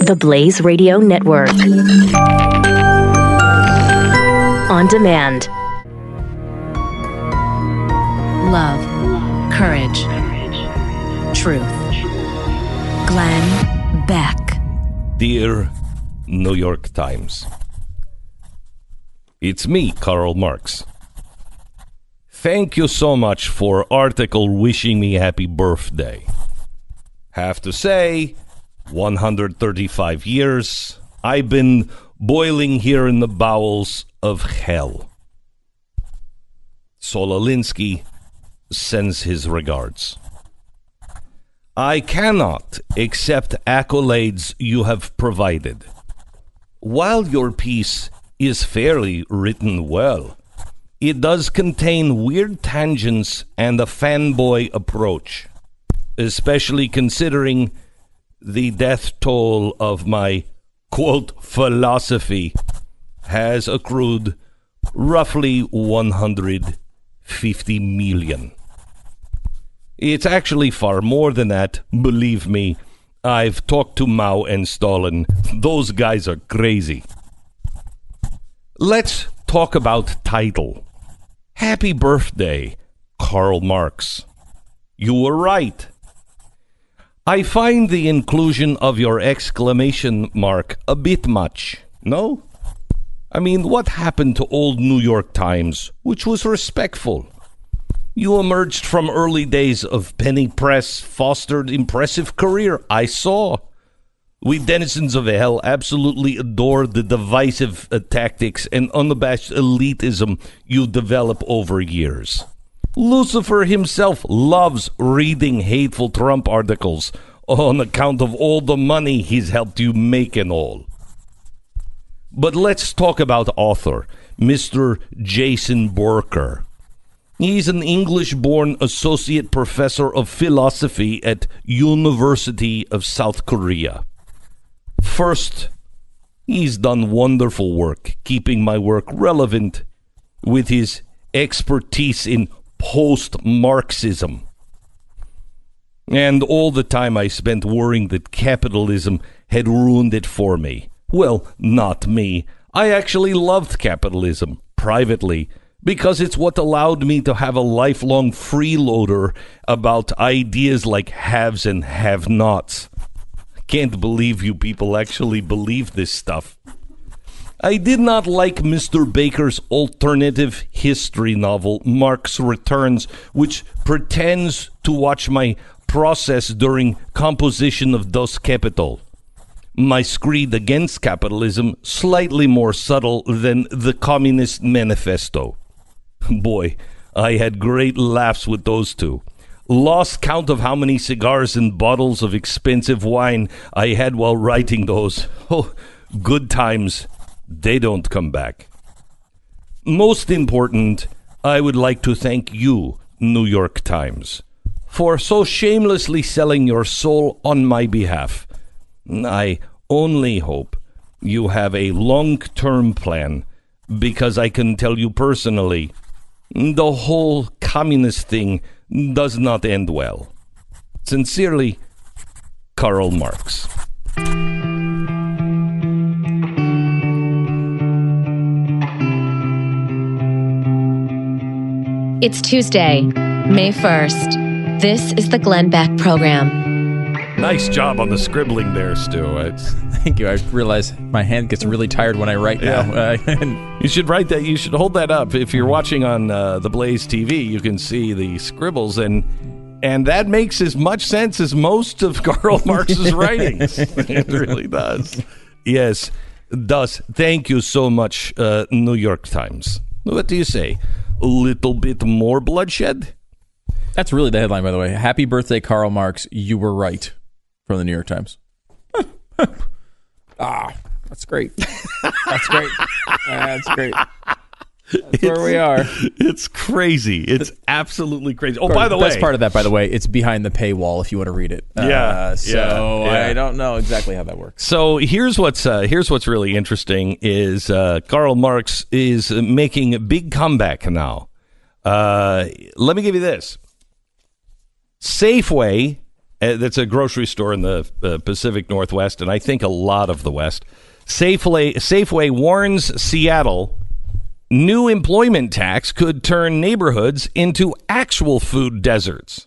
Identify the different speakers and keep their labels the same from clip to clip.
Speaker 1: the Blaze Radio Network. On demand.
Speaker 2: Love, courage, truth. Glenn Beck.
Speaker 3: Dear New York Times, it's me, Karl Marx. Thank you so much for article wishing me happy birthday. Have to say, 135 years, I've been boiling here in the bowels of hell. Sololinsky sends his regards. I cannot accept accolades you have provided. While your piece is fairly written well, it does contain weird tangents and a fanboy approach, especially considering the death toll of my, quote, philosophy has accrued roughly 150 million. It's actually far more than that, believe me. I've talked to Mao and Stalin. Those guys are crazy. Let's talk about title. Happy birthday, Karl Marx. You were right. I find the inclusion of your exclamation mark a bit much, no? I mean, what happened to old New York Times, which was respectful? You emerged from early days of penny press, fostered impressive career, I saw. We denizens of hell absolutely adore the divisive tactics and unabashed elitism you develop over years. Lucifer himself loves reading hateful Trump articles on account of all the money he's helped you make and all. But let's talk about author, Mr. Jason Borker. He's an English-born associate professor of philosophy at University of South Korea. First, he's done wonderful work keeping my work relevant with his expertise in post-Marxism. And all the time I spent worrying that capitalism had ruined it for me. Well, not me. I actually loved capitalism, privately, because it's what allowed me to have a lifelong freeloader about ideas like haves and have-nots. I can't believe you people actually believe this stuff. I did not like Mr. Baker's alternative history novel, Marx Returns, which pretends to watch my process during composition of Das Kapital. My screed against capitalism slightly more subtle than the Communist Manifesto. Boy, I had great laughs with those two. Lost count of how many cigars and bottles of expensive wine I had while writing those. Oh, good times. They don't come back. Most important, I would like to thank you, New York Times, for so shamelessly selling your soul on my behalf. I only hope you have a long-term plan, because I can tell you personally, the whole communist thing does not end well. Sincerely, Karl Marx.
Speaker 2: It's Tuesday, May 1st. This is the Glenn Beck Program.
Speaker 3: Nice job on the scribbling there, Stu.
Speaker 4: Thank you. I realize my hand gets really tired when I write now.
Speaker 3: You should write that. You should hold that up. If you're watching on the Blaze TV, you can see the scribbles, and that makes as much sense as most of Karl Marx's writings. It really does. Yes, it does. Thank you so much, New York Times. What do you say? A little bit more bloodshed?
Speaker 4: That's really the headline, by the way. Happy birthday, Karl Marx. You were right. From the New York Times. That's great. That's great. That's great. That's where we are.
Speaker 3: It's crazy. It's absolutely crazy. Oh, by the way.
Speaker 4: The best part of that, by the way, it's behind the paywall if you want to read it.
Speaker 3: Yeah.
Speaker 4: I don't know exactly how that works.
Speaker 3: So here's what's really interesting is Karl Marx is making a big comeback now. Let me give you this. Safeway That's a grocery store in the Pacific Northwest, and I think a lot of the West. Safeway warns Seattle new employment tax could turn neighborhoods into actual food deserts.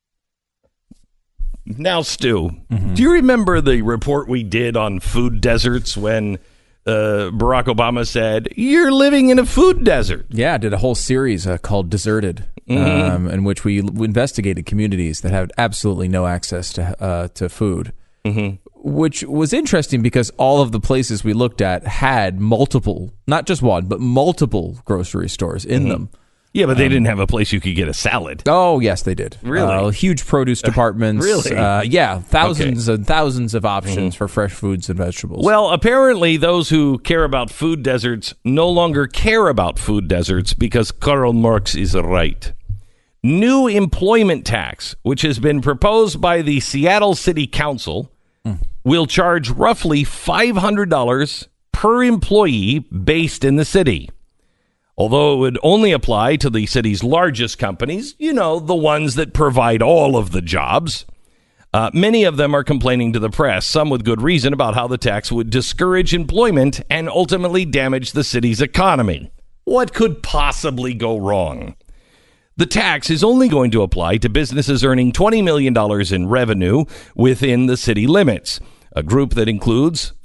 Speaker 3: Now, Stu, do you remember the report we did on food deserts when Barack Obama said, you're living in a food desert?
Speaker 4: Yeah, I did a whole series called Deserted, in which we investigated communities that had absolutely no access to food, which was interesting because all of the places we looked at had multiple, not just one, but multiple grocery stores in them.
Speaker 3: Yeah, but they didn't have a place you could get a salad.
Speaker 4: Oh, yes, they did.
Speaker 3: Really?
Speaker 4: Huge produce departments.
Speaker 3: Really?
Speaker 4: Yeah, thousands and thousands of options for fresh foods and vegetables.
Speaker 3: Well, apparently those who care about food deserts no longer care about food deserts because Karl Marx is right. New employment tax, which has been proposed by the Seattle City Council, will charge roughly $500 per employee based in the city. Although it would only apply to the city's largest companies, the ones that provide all of the jobs. Many of them are complaining to the press, some with good reason, about how the tax would discourage employment and ultimately damage the city's economy. What could possibly go wrong? The tax is only going to apply to businesses earning $20 million in revenue within the city limits, a group that includes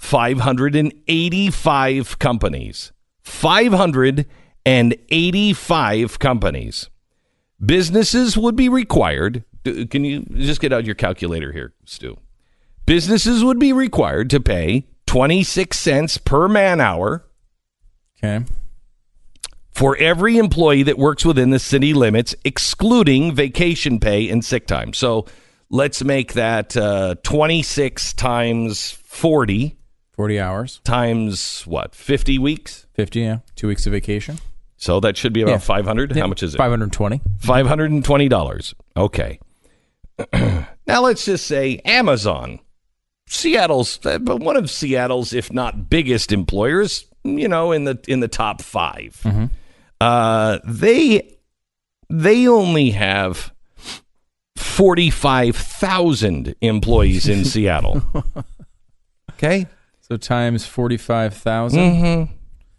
Speaker 3: 585 companies. 585 companies. Businesses would be required. Can you just get out your calculator here, Stu? Businesses would be required to pay 26 cents per man hour.
Speaker 4: Okay.
Speaker 3: For every employee that works within the city limits, excluding vacation pay and sick time. So let's make that 26 times 40.
Speaker 4: 40 hours.
Speaker 3: Times what? 50 weeks?
Speaker 4: 50, yeah. 2 weeks of vacation.
Speaker 3: So that should be about 500.
Speaker 4: Yeah.
Speaker 3: How much is it?
Speaker 4: $520.
Speaker 3: $520. Okay. Now let's just say Amazon, one of Seattle's, if not biggest employers, in the top 5. They only have 45,000 employees in Seattle. Okay.
Speaker 4: So times 45,000.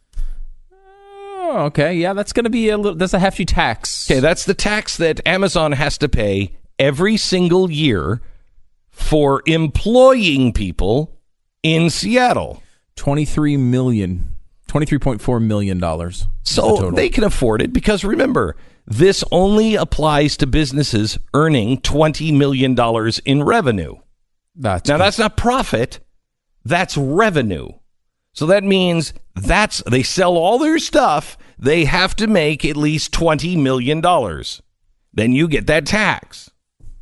Speaker 4: Oh, okay. Yeah, that's going to be that's a hefty tax.
Speaker 3: Okay, that's the tax that Amazon has to pay every single year for employing people in Seattle.
Speaker 4: $23.4 million.
Speaker 3: So they can afford it because, remember, this only applies to businesses earning $20 million in revenue. That's not profit. That's revenue. So that means they sell all their stuff. They have to make at least $20 million. Then you get that tax.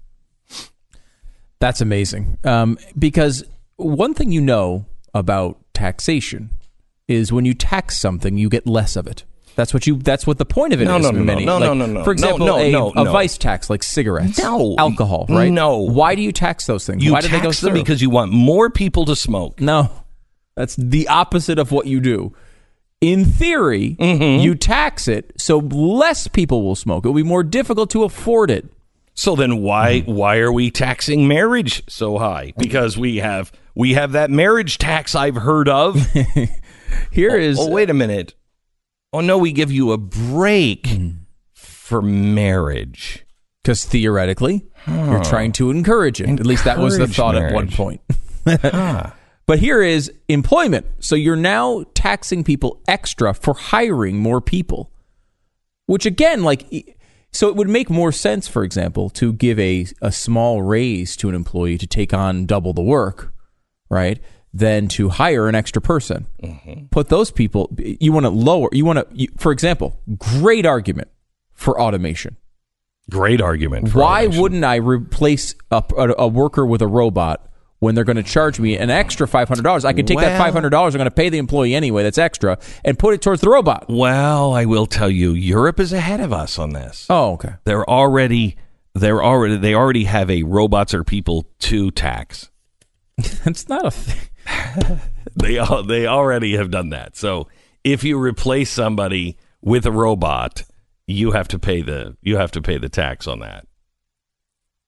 Speaker 4: That's amazing. Because one thing about taxation is when you tax something, you get less of it. That's what the point of it is. No. For example, a vice tax like cigarettes, alcohol, right?
Speaker 3: No.
Speaker 4: Why do you tax those things?
Speaker 3: You
Speaker 4: Why do they go
Speaker 3: tax them
Speaker 4: through?
Speaker 3: because you want more people to smoke.
Speaker 4: No, that's the opposite of what you do. In theory, you tax it so less people will smoke. It will be more difficult to afford it.
Speaker 3: So then why are we taxing marriage so high? Because we have that marriage tax I've heard of. Wait a minute. Oh, no, we give you a break for marriage.
Speaker 4: Because theoretically, you're trying to encourage it. At least that was the thought at one point. But here is employment. So you're now taxing people extra for hiring more people. Which again, so it would make more sense, for example, to give a small raise to an employee to take on double the work, right? Than to hire an extra person. Put those people, for example, great argument for automation.
Speaker 3: Great argument for
Speaker 4: Why
Speaker 3: automation.
Speaker 4: wouldn't I replace a worker with a robot when they're going to charge me an extra $500? I could take that $500 I'm going to pay the employee anyway, that's extra, and put it towards the robot.
Speaker 3: Well, I will tell you, Europe is ahead of us on this.
Speaker 4: Oh, okay.
Speaker 3: They already have a robots are people to tax.
Speaker 4: That's not a thing.
Speaker 3: They already have done that. So if you replace somebody with a robot, you have to pay the tax on that.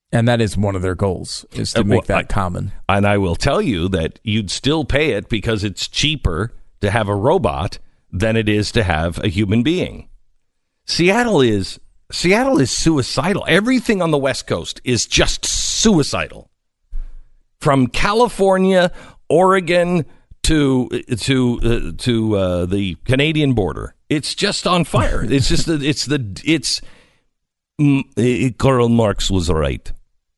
Speaker 4: And that is one of their goals, is to make that common.
Speaker 3: And I will tell you that you'd still pay it because it's cheaper to have a robot than it is to have a human being. Seattle is suicidal. Everything on the West Coast is just suicidal. From California, Oregon to the Canadian border, it's just on fire. Karl Marx was right.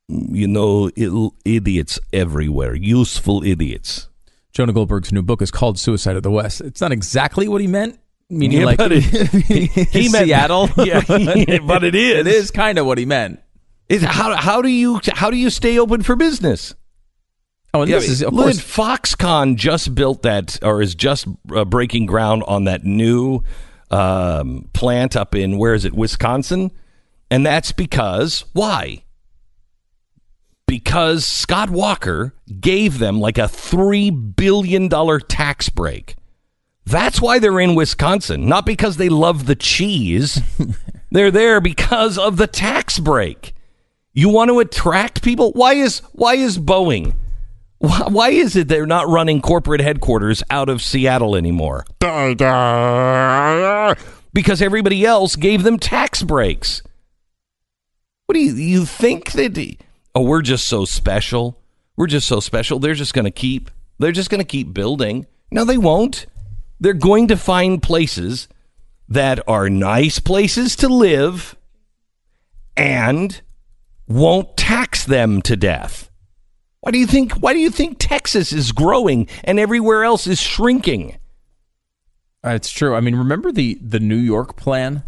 Speaker 3: Idiots everywhere, useful idiots.
Speaker 4: Jonah Goldberg's new book is called Suicide of the West. It's not exactly what he meant. Meaning,
Speaker 3: he meant
Speaker 4: Seattle.
Speaker 3: Yeah, but it is.
Speaker 4: It is kind of what he meant.
Speaker 3: How do you stay open for business?
Speaker 4: Oh, and this is, of course,
Speaker 3: Foxconn just built that, or is just breaking ground on that new plant up in, where is it, Wisconsin? And that's because, why? Because Scott Walker gave them like a $3 billion tax break. That's why they're in Wisconsin, not because they love the cheese. They're there because of the tax break. You want to attract people? Why is Boeing? Why is it they're not running corporate headquarters out of Seattle anymore? Because everybody else gave them tax breaks. What do you think that? Oh, we're just so special. We're just so special. They're just going to keep building. No, they won't. They're going to find places that are nice places to live and won't tax them to death. Why do you think Texas is growing and everywhere else is shrinking?
Speaker 4: It's true. I mean, remember the New York plan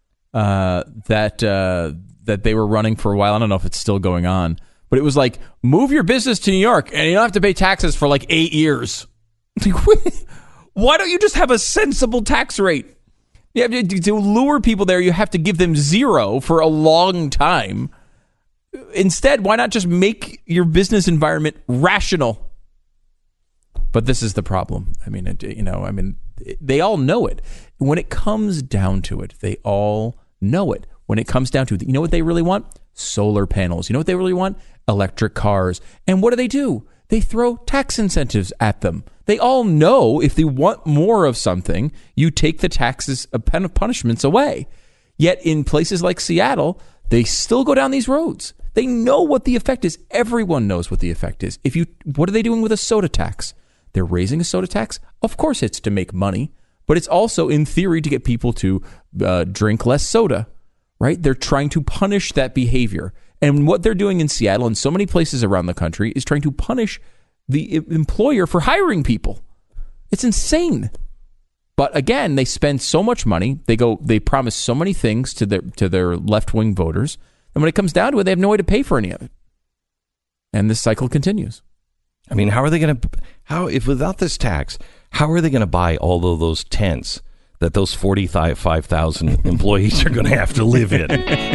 Speaker 4: that they were running for a while? I don't know if it's still going on, but it was like, move your business to New York and you don't have to pay taxes for like 8 years. Why don't you just have a sensible tax rate? You have to lure people there, you have to give them zero for a long time. Instead, why not just make your business environment rational? But this is the problem. I mean, they all know it. When it comes down to it, they all know it. When it comes down to it, you know what they really want? Solar panels. You know what they really want? Electric cars. And what do? They throw tax incentives at them. They all know if they want more of something, you take the taxes, punishments away. Yet in places like Seattle, they still go down these roads. They know what the effect is. Everyone knows what the effect is. What are they doing with a soda tax? They're raising a soda tax. Of course it's to make money, but it's also in theory to get people to drink less soda, right? They're trying to punish that behavior. And what they're doing in Seattle and so many places around the country is trying to punish the employer for hiring people. It's insane. But again, they spend so much money. They promise so many things to their left-wing voters. And when it comes down to it, they have no way to pay for any of it. And this cycle continues.
Speaker 3: I mean, if without this tax, how are they going to buy all of those tents that those 45,000 employees are going to have to live in?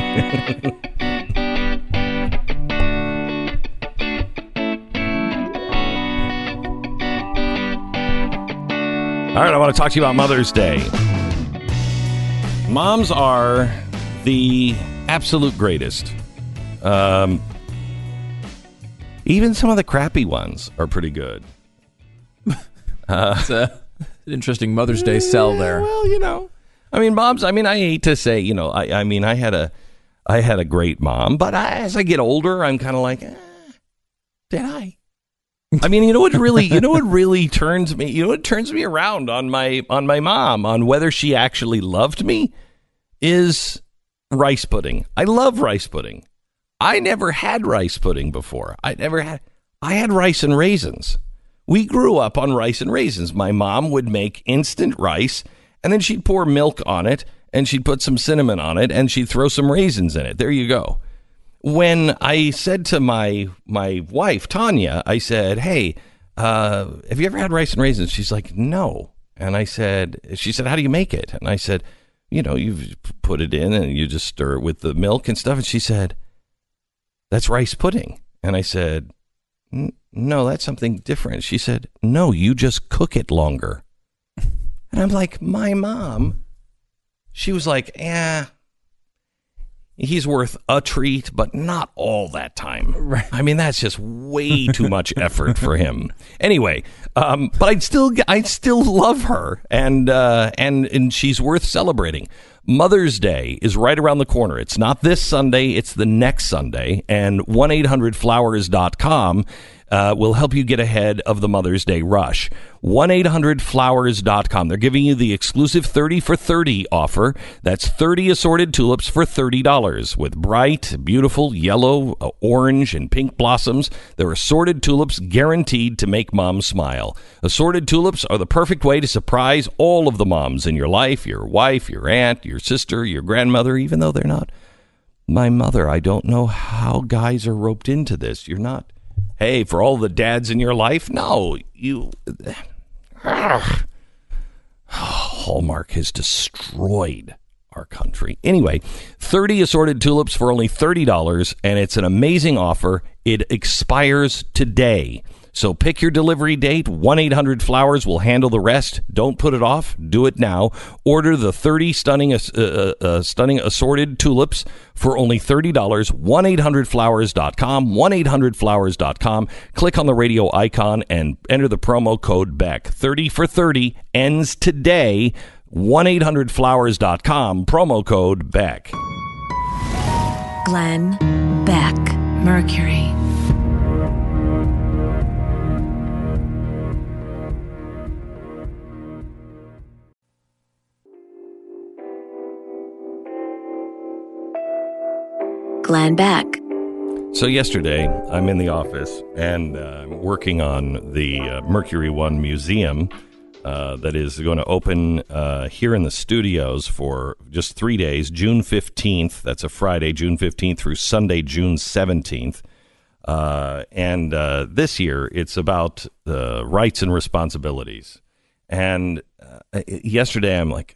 Speaker 3: All right, I want to talk to you about Mother's Day. Moms are the absolute greatest. Even some of the crappy ones are pretty good.
Speaker 4: It's an interesting Mother's Day sell there.
Speaker 3: Well, moms, I hate to say, I had a great mom, but as I get older, I'm kind of like, did I? What really turns me around on my mom, on whether she actually loved me, is rice pudding. I love rice pudding. I never had rice pudding before. I had rice and raisins. We grew up on rice and raisins. My mom would make instant rice, and then she'd pour milk on it, and she'd put some cinnamon on it, and she'd throw some raisins in it. There you go. When I said to my wife, Tanya, I said, hey, have you ever had rice and raisins? She's like, no. And she said, how do you make it? And I said, you put it in and you just stir it with the milk and stuff. And she said, that's rice pudding. And I said, no, that's something different. She said, no, you just cook it longer. And I'm like, my mom, she was like, he's worth a treat, but not all that time.
Speaker 4: Right.
Speaker 3: I mean, that's just way too much effort for him. Anyway, but I'd still love her, and she's worth celebrating. Mother's Day is right around the corner. It's not this Sunday, it's the next Sunday, and 1-800-Flowers.com will help you get ahead of the Mother's Day rush. 1-800-Flowers.com. They're giving you the exclusive 30 for 30 offer. That's 30 assorted tulips for $30 with bright, beautiful yellow, orange, and pink blossoms. They're assorted tulips guaranteed to make mom smile. Assorted tulips are the perfect way to surprise all of the moms in your life, your wife, your aunt, your sister, your grandmother, even though they're not my mother. I don't know how guys are roped into this. You're not. Hey, for all the dads in your life? No, you... Hallmark has destroyed our country. Anyway, 30 assorted tulips for only $30, and it's an amazing offer. It expires today. So pick your delivery date. 1-800-Flowers will handle the rest. Don't put it off. Do it now. Order the 30 stunning assorted tulips for only $30. 1-800-Flowers.com. 1-800-Flowers.com. Click on the radio icon and enter the promo code BECK. 30 for 30 ends today. 1-800-Flowers.com. Promo code BECK.
Speaker 2: Glenn Beck, Mercury. Glenn Beck.
Speaker 3: So yesterday, I'm in the office and working on the Mercury One Museum that is going to open here in the studios for just 3 days, June 15th. That's a Friday, June 15th through Sunday, June 17th. And this year, it's about rights and responsibilities. And yesterday, I'm like,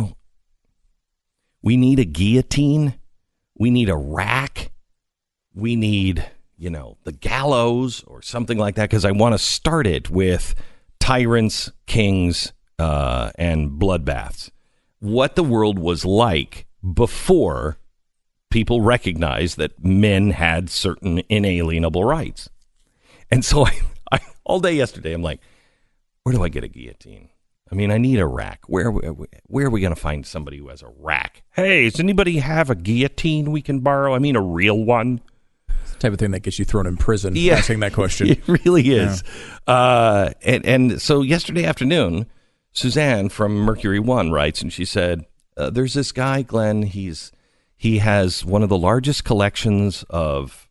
Speaker 3: we need a guillotine. We need a rack. We need, the gallows or something like that, because I want to start it with tyrants, kings, and bloodbaths. What the world was like before people recognized that men had certain inalienable rights. And so I all day yesterday, I'm like, where do I get a guillotine? I mean, I need a rack. Where are we going to find somebody who has a rack? Hey, does anybody have a guillotine we can borrow? I mean, a real one?
Speaker 4: It's the type of thing that gets you thrown in prison, asking that question.
Speaker 3: It really is. Yeah. And so yesterday afternoon, Suzanne from Mercury One writes, and she said, there's this guy, Glenn. He has one of the largest collections of,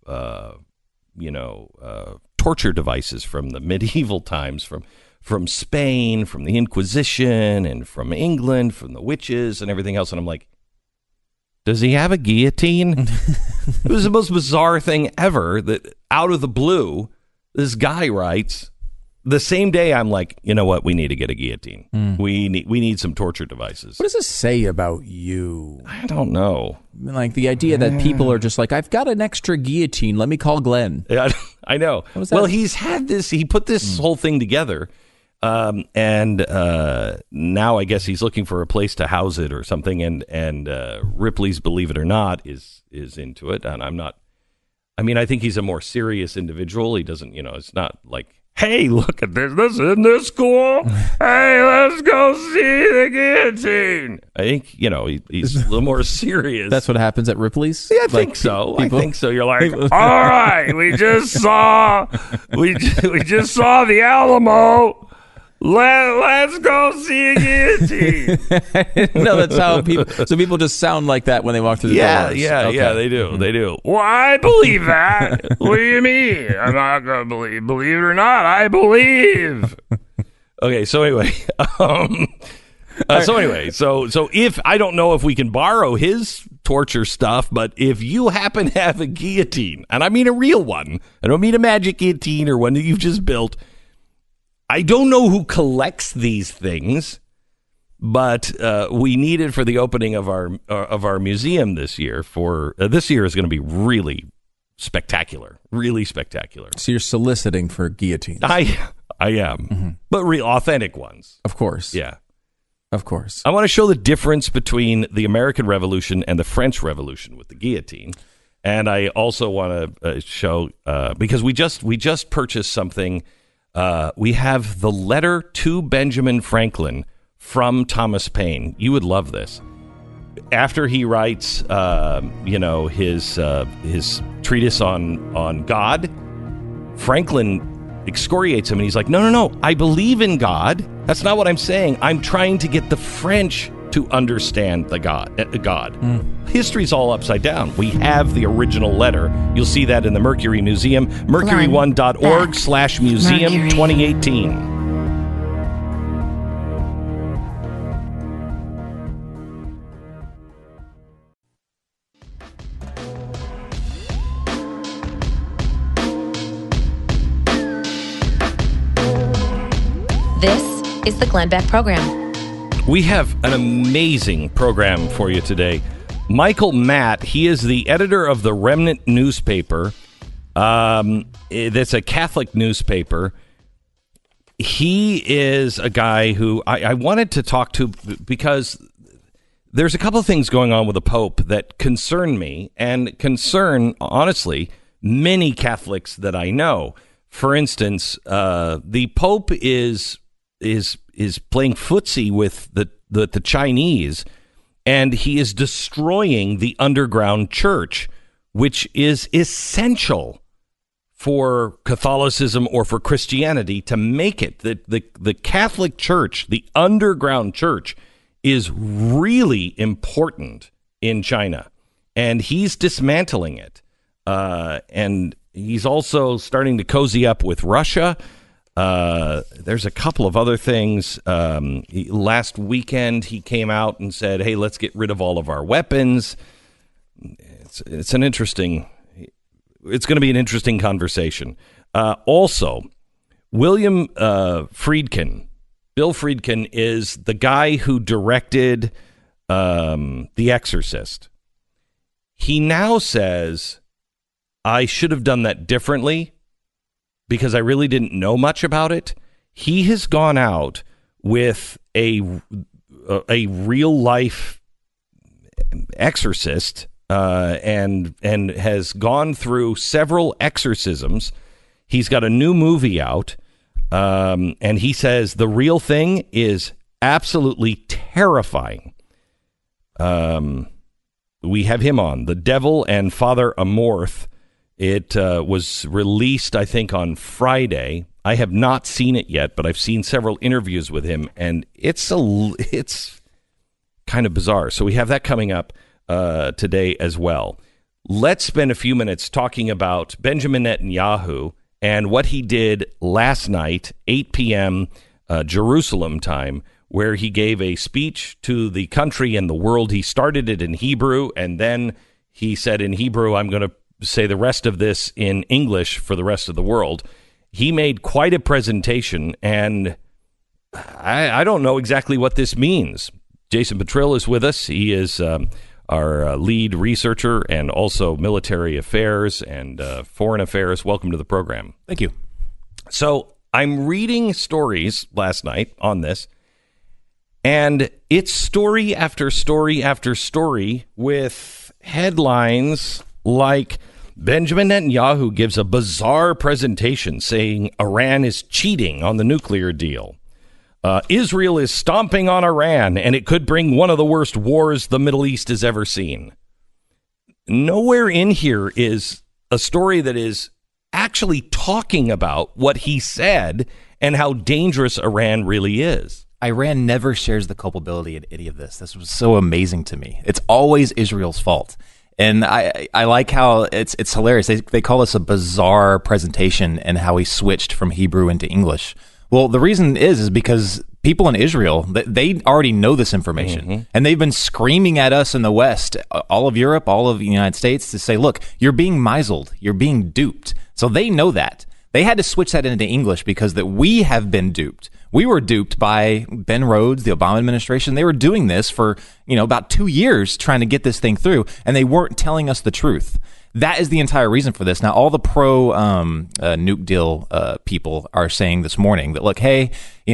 Speaker 3: torture devices from the medieval times, from Spain, from the Inquisition, and from England, from the witches and everything else. And I'm like, does he have a guillotine? It was the most bizarre thing ever that out of the blue, this guy writes, the same day I'm like, you know what? We need to get a guillotine. We need some torture devices.
Speaker 4: What does this say about you?
Speaker 3: I don't know.
Speaker 4: I mean, like the idea that people are just like, I've got an extra guillotine. Let me call Glenn.
Speaker 3: Yeah, I know. Well, he's had this. He put this whole thing together. And now I guess he's looking for a place to house it or something. And Ripley's Believe It or Not is into it. And I'm not. I mean, I think he's a more serious individual. He doesn't, it's not like, hey, look at this. Isn't this cool? Hey, let's go see the guillotine. I think, he's a little more serious.
Speaker 4: That's what happens at Ripley's?
Speaker 3: Yeah, I think so. I think so. You're like, all right, we just saw the Alamo. Let's go see a guillotine.
Speaker 4: No, that's how people just sound like that when they walk through the doors.
Speaker 3: Yeah, they do. Mm-hmm. They do. Well, I believe that. What do you mean? I'm not going to believe it or not. I believe. Okay, so anyway. So if I don't know if we can borrow his torture stuff, but if you happen to have a guillotine, and I mean a real one, I don't mean a magic guillotine or one that you've just built. I don't know who collects these things, but we need it for the opening of our museum this year. This year is going to be really spectacular, really spectacular.
Speaker 4: So you're soliciting for guillotines?
Speaker 3: I am, but real authentic ones,
Speaker 4: of course.
Speaker 3: Yeah.
Speaker 4: Of course.
Speaker 3: I want to show the difference between the American Revolution and the French Revolution with the guillotine. And I also want to show, because we just purchased something. We have the letter to Benjamin Franklin from Thomas Paine. You would love this. After he writes, his treatise on God, Franklin excoriates him, and he's like, no, I believe in God. That's not what I'm saying. I'm trying to get the French to understand the God. History's all upside down. We have the original letter. You'll see that in the Mercury Museum, mercury1.org/museum 2018.
Speaker 2: This is the Glenn Beck Program.
Speaker 3: We have an amazing program for you today. Michael Matt, he is the editor of the Remnant newspaper. That's a Catholic newspaper. He is a guy who I wanted to talk to because there's a couple of things going on with the Pope that concern me and concern, honestly, many Catholics that I know. For instance, the Pope is playing footsie with the Chinese, and he is destroying the underground church, which is essential for Catholicism or for Christianity to make it. The Catholic Church, the underground church, is really important in China, and he's dismantling it. And he's also starting to cozy up with Russia. There's a couple of other things. Last weekend, he came out and said, hey, let's get rid of all of our weapons. It's going to be an interesting conversation. Also, William Friedkin, Bill Friedkin, is the guy who directed The Exorcist. He now says, I should have done that differently because I really didn't know much about it. He has gone out with a real life exorcist and has gone through several exorcisms. He's got a new movie out, and he says the real thing is absolutely terrifying. We have him on, The Devil and Father Amorth. It was released, I think, on Friday. I have not seen it yet, but I've seen several interviews with him, and it's kind of bizarre. So we have that coming up today as well. Let's spend a few minutes talking about Benjamin Netanyahu and what he did last night, 8 p.m. Jerusalem time, where he gave a speech to the country and the world. He started it in Hebrew, and then he said in Hebrew, I'm going to say the rest of this in English for the rest of the world. He made quite a presentation, and I don't know exactly what this means. Jason Petrill is with us. He is our lead researcher and also military affairs and foreign affairs. Welcome to the program.
Speaker 5: Thank you.
Speaker 3: So I'm reading stories last night on this, and it's story after story after story with headlines like Benjamin Netanyahu gives a bizarre presentation saying Iran is cheating on the nuclear deal. Israel is stomping on Iran, and it could bring one of the worst wars the Middle East has ever seen. Nowhere in here is a story that is actually talking about what he said and how dangerous Iran really is.
Speaker 5: Iran never shares the culpability in any of this. This was so amazing to me. It's always Israel's fault. And I like how it's hilarious. They call this a bizarre presentation and how he switched from Hebrew into English. Well, the reason is because people in Israel, they already know this information. And they've been screaming at us in the West, all of Europe, all of the United States, to say, look, you're being misled. You're being duped. So they know that. They had to switch that into English because that we have been duped. We were duped by Ben Rhodes, the Obama administration. They were doing this for, about 2 years trying to get this thing through, and they weren't telling us the truth. that is the entire reason for this. Now, all the pro nuke deal people are saying this morning that, look, hey,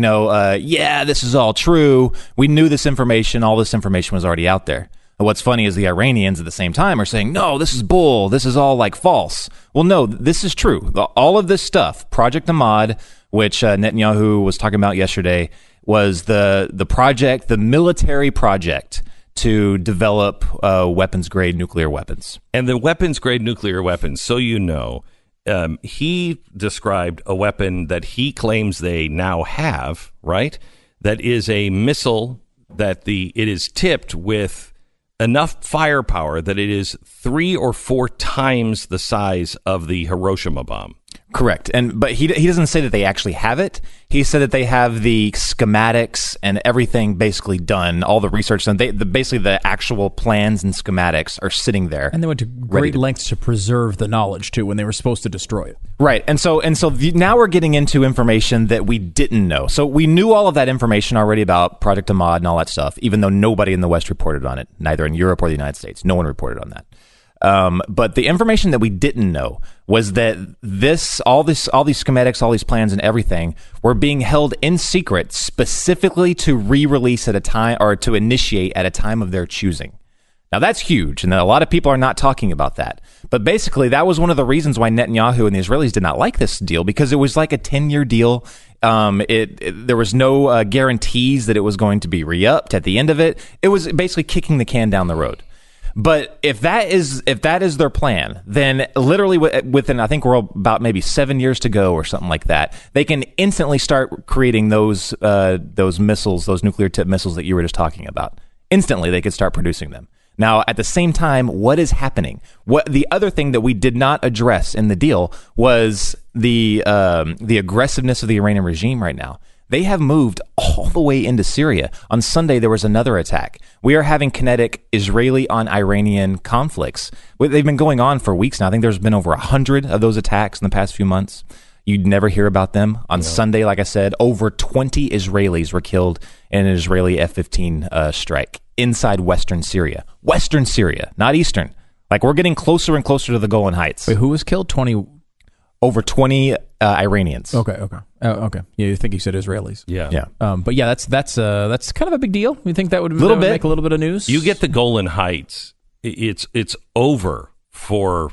Speaker 5: this is all true. We knew this information. All this information was already out there. And what's funny is the Iranians at the same time are saying, no, this is bull. This is all like false. Well, no, this is true. All of this stuff, Project Ahmad, which Netanyahu was talking about yesterday, was the project, the military project to develop weapons-grade nuclear weapons.
Speaker 3: And the weapons-grade nuclear weapons, so you know, he described a weapon that he claims they now have, right? That is a missile that it is tipped with enough firepower that it is 3 or 4 times the size of the Hiroshima bomb.
Speaker 5: Correct. But he doesn't say that they actually have it. He said that they have the schematics and everything basically done, all the research done. Basically the actual plans and schematics are sitting there.
Speaker 4: And they went to great lengths to preserve the knowledge too when they were supposed to destroy it.
Speaker 5: Right. And so now we're getting into information that we didn't know. So we knew all of that information already about Project Ahmad and all that stuff, even though nobody in the West reported on it, neither in Europe or the United States. No one reported on that. But the information that we didn't know was that all these schematics, all these plans and everything were being held in secret specifically to re-release at a time or to initiate at a time of their choosing. Now that's huge. And a lot of people are not talking about that. But basically that was one of the reasons why Netanyahu and the Israelis did not like this deal, because it was like a 10-year deal. There was no guarantees that it was going to be re-upped at the end of it. It was basically kicking the can down the road. But if that is their plan, then literally within, I think we're about maybe 7 years to go or something like that, they can instantly start creating those missiles, those nuclear tip missiles that you were just talking about. Instantly, they could start producing them. Now, at the same time, what is happening? The other thing that we did not address in the deal was the aggressiveness of the Iranian regime right now. They have moved all the way into Syria. On Sunday, there was another attack. We are having kinetic Israeli on Iranian conflicts. They've been going on for weeks now. I think there's been over 100 of those attacks in the past few months. You'd never hear about them. On Sunday, like I said, over 20 Israelis were killed in an Israeli F-15 strike inside Western Syria. Western Syria, not Eastern. Like, we're getting closer and closer to the Golan Heights.
Speaker 4: Wait, who was killed?
Speaker 5: Over 20 Iranians.
Speaker 4: Okay. Okay. Yeah, you think you said Israelis?
Speaker 3: Yeah.
Speaker 4: But yeah, that's kind of a big deal. You think that would make a little bit of news?
Speaker 3: You get the Golan Heights, it's over for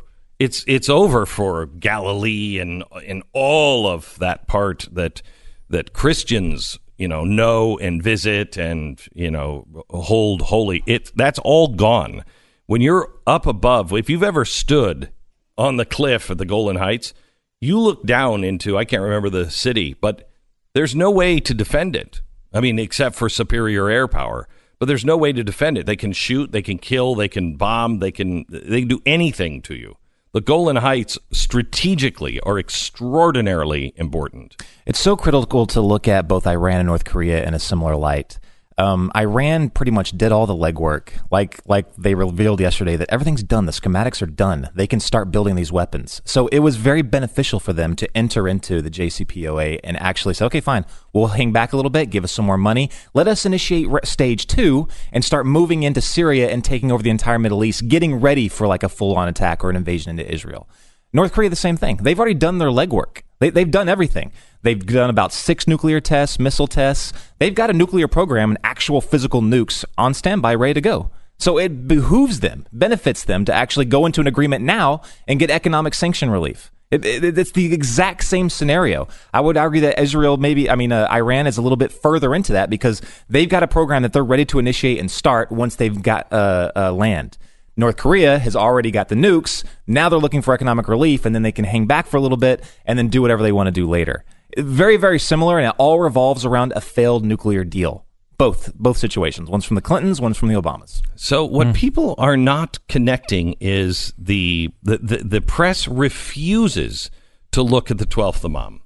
Speaker 3: Galilee and all of that part that Christians know and visit and hold holy. That's all gone. When you're up above, if you've ever stood on the cliff at the Golan Heights, you look down into, I can't remember the city, but there's no way to defend it. I mean, except for superior air power, but there's no way to defend it. They can shoot, they can kill, they can bomb, they can do anything to you. The Golan Heights strategically are extraordinarily important.
Speaker 5: It's so critical to look at both Iran and North Korea in a similar light. Iran pretty much did all the legwork. Like they revealed yesterday that everything's done. The schematics are done. They can start building these weapons. So it was very beneficial for them to enter into the JCPOA and actually say, okay, fine, we'll hang back a little bit, give us some more money. Let us initiate stage 2 and start moving into Syria and taking over the entire Middle East, getting ready for like a full-on attack or an invasion into Israel. North Korea, the same thing. They've already done their legwork. They've done everything. They've done about 6 nuclear tests, missile tests. They've got a nuclear program and actual physical nukes on standby, ready to go. So it behooves them, benefits them to actually go into an agreement now and get economic sanction relief. It's the exact same scenario. I would argue that Iran is a little bit further into that because they've got a program that they're ready to initiate and start once they've got land. North Korea has already got the nukes. Now they're looking for economic relief, and then they can hang back for a little bit and then do whatever they want to do later. Very, very similar, and it all revolves around a failed nuclear deal. Both situations. One's from the Clintons, one's from the Obamas.
Speaker 3: So what people are not connecting is the press refuses to look at the 12th Imam.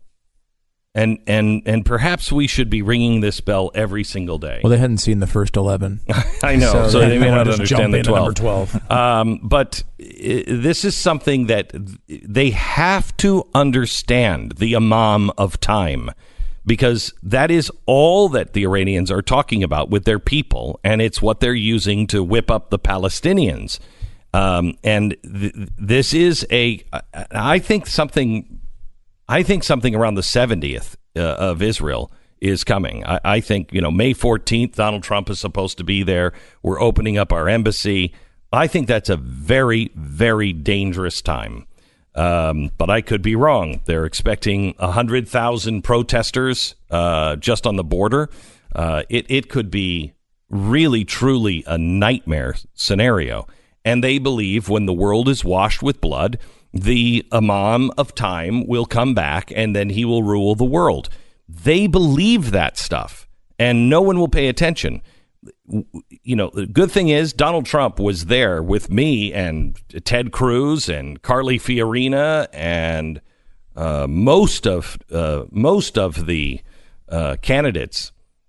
Speaker 3: And perhaps we should be ringing this bell every single day.
Speaker 4: Well, they hadn't seen the first 11.
Speaker 3: I know, so they may not understand the 12.
Speaker 4: Number 12.
Speaker 3: But this is something that they have to understand, the Imam of time, because that is all that the Iranians are talking about with their people, and it's what they're using to whip up the Palestinians. This is I think something around the 70th of Israel is coming. I think, May 14th, Donald Trump is supposed to be there. We're opening up our embassy. I think that's a very, very dangerous time. But I could be wrong. They're expecting 100,000 protesters just on the border. It could be really, truly a nightmare scenario. And they believe when the world is washed with blood, the Imam of time will come back and then he will rule the world. They believe that stuff, and no one will pay attention. The good thing is Donald Trump was there with me and Ted Cruz and Carly Fiorina and most of the candidates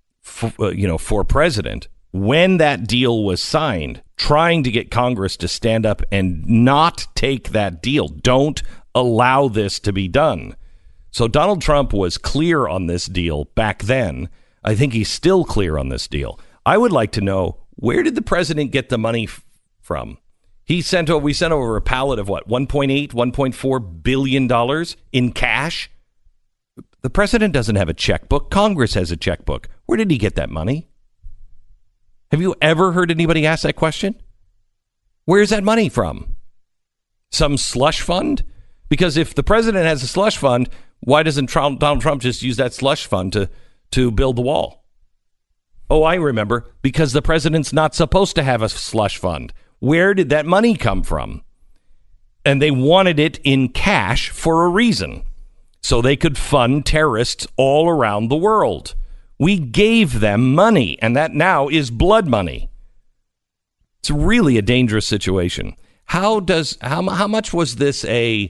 Speaker 3: for president when that deal was signed, trying to get Congress to stand up and not take that deal. Don't allow this to be done. So Donald Trump was clear on this deal back then. I think he's still clear on this deal. I would like to know, where did the president get the money from? We sent over a pallet of $1.8, $1.4 billion in cash. The president doesn't have a checkbook. Congress has a checkbook. Where did he get that money? Have you ever heard anybody ask that question? Where's that money from? Some slush fund? Because if the president has a slush fund, why doesn't Donald Trump just use that slush fund to build the wall? Oh, I remember. Because the president's not supposed to have a slush fund. Where did that money come from? And they wanted it in cash for a reason. So they could fund terrorists all around the world. We gave them money, and that now is blood money. It's really a dangerous situation. How much was this a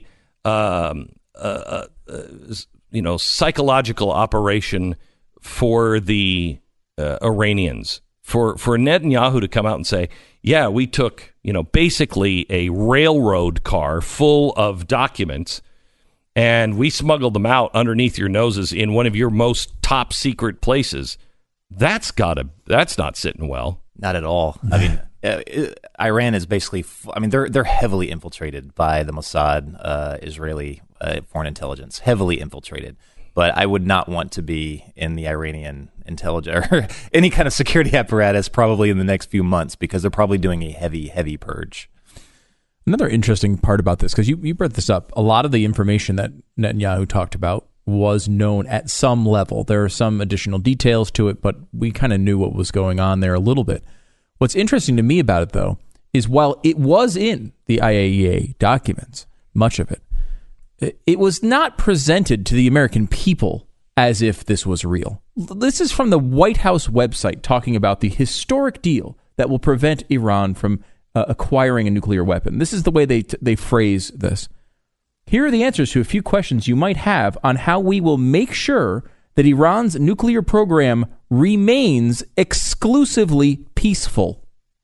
Speaker 3: psychological operation for the Iranians? For Netanyahu to come out and say, yeah, we took, basically a railroad car full of documents and we smuggled them out underneath your noses in one of your most top secret places. That's not sitting well.
Speaker 5: Not at all. I mean, Iran is basically, they're heavily infiltrated by the Mossad, Israeli foreign intelligence, heavily infiltrated. But I would not want to be in the Iranian intelligence or any kind of security apparatus probably in the next few months, because they're probably doing a heavy, heavy purge.
Speaker 4: Another interesting part about this, because you brought this up, a lot of the information that Netanyahu talked about was known at some level. There are some additional details to it, but we kind of knew what was going on there a little bit. What's interesting to me about it, though, is while it was in the IAEA documents, much of it, it was not presented to the American people as if this was real. This is from the White House website talking about the historic deal that will prevent Iran from acquiring a nuclear weapon. This is the way they phrase this. Here are the answers to a few questions you might have on how we will make sure that Iran's nuclear program remains exclusively peaceful.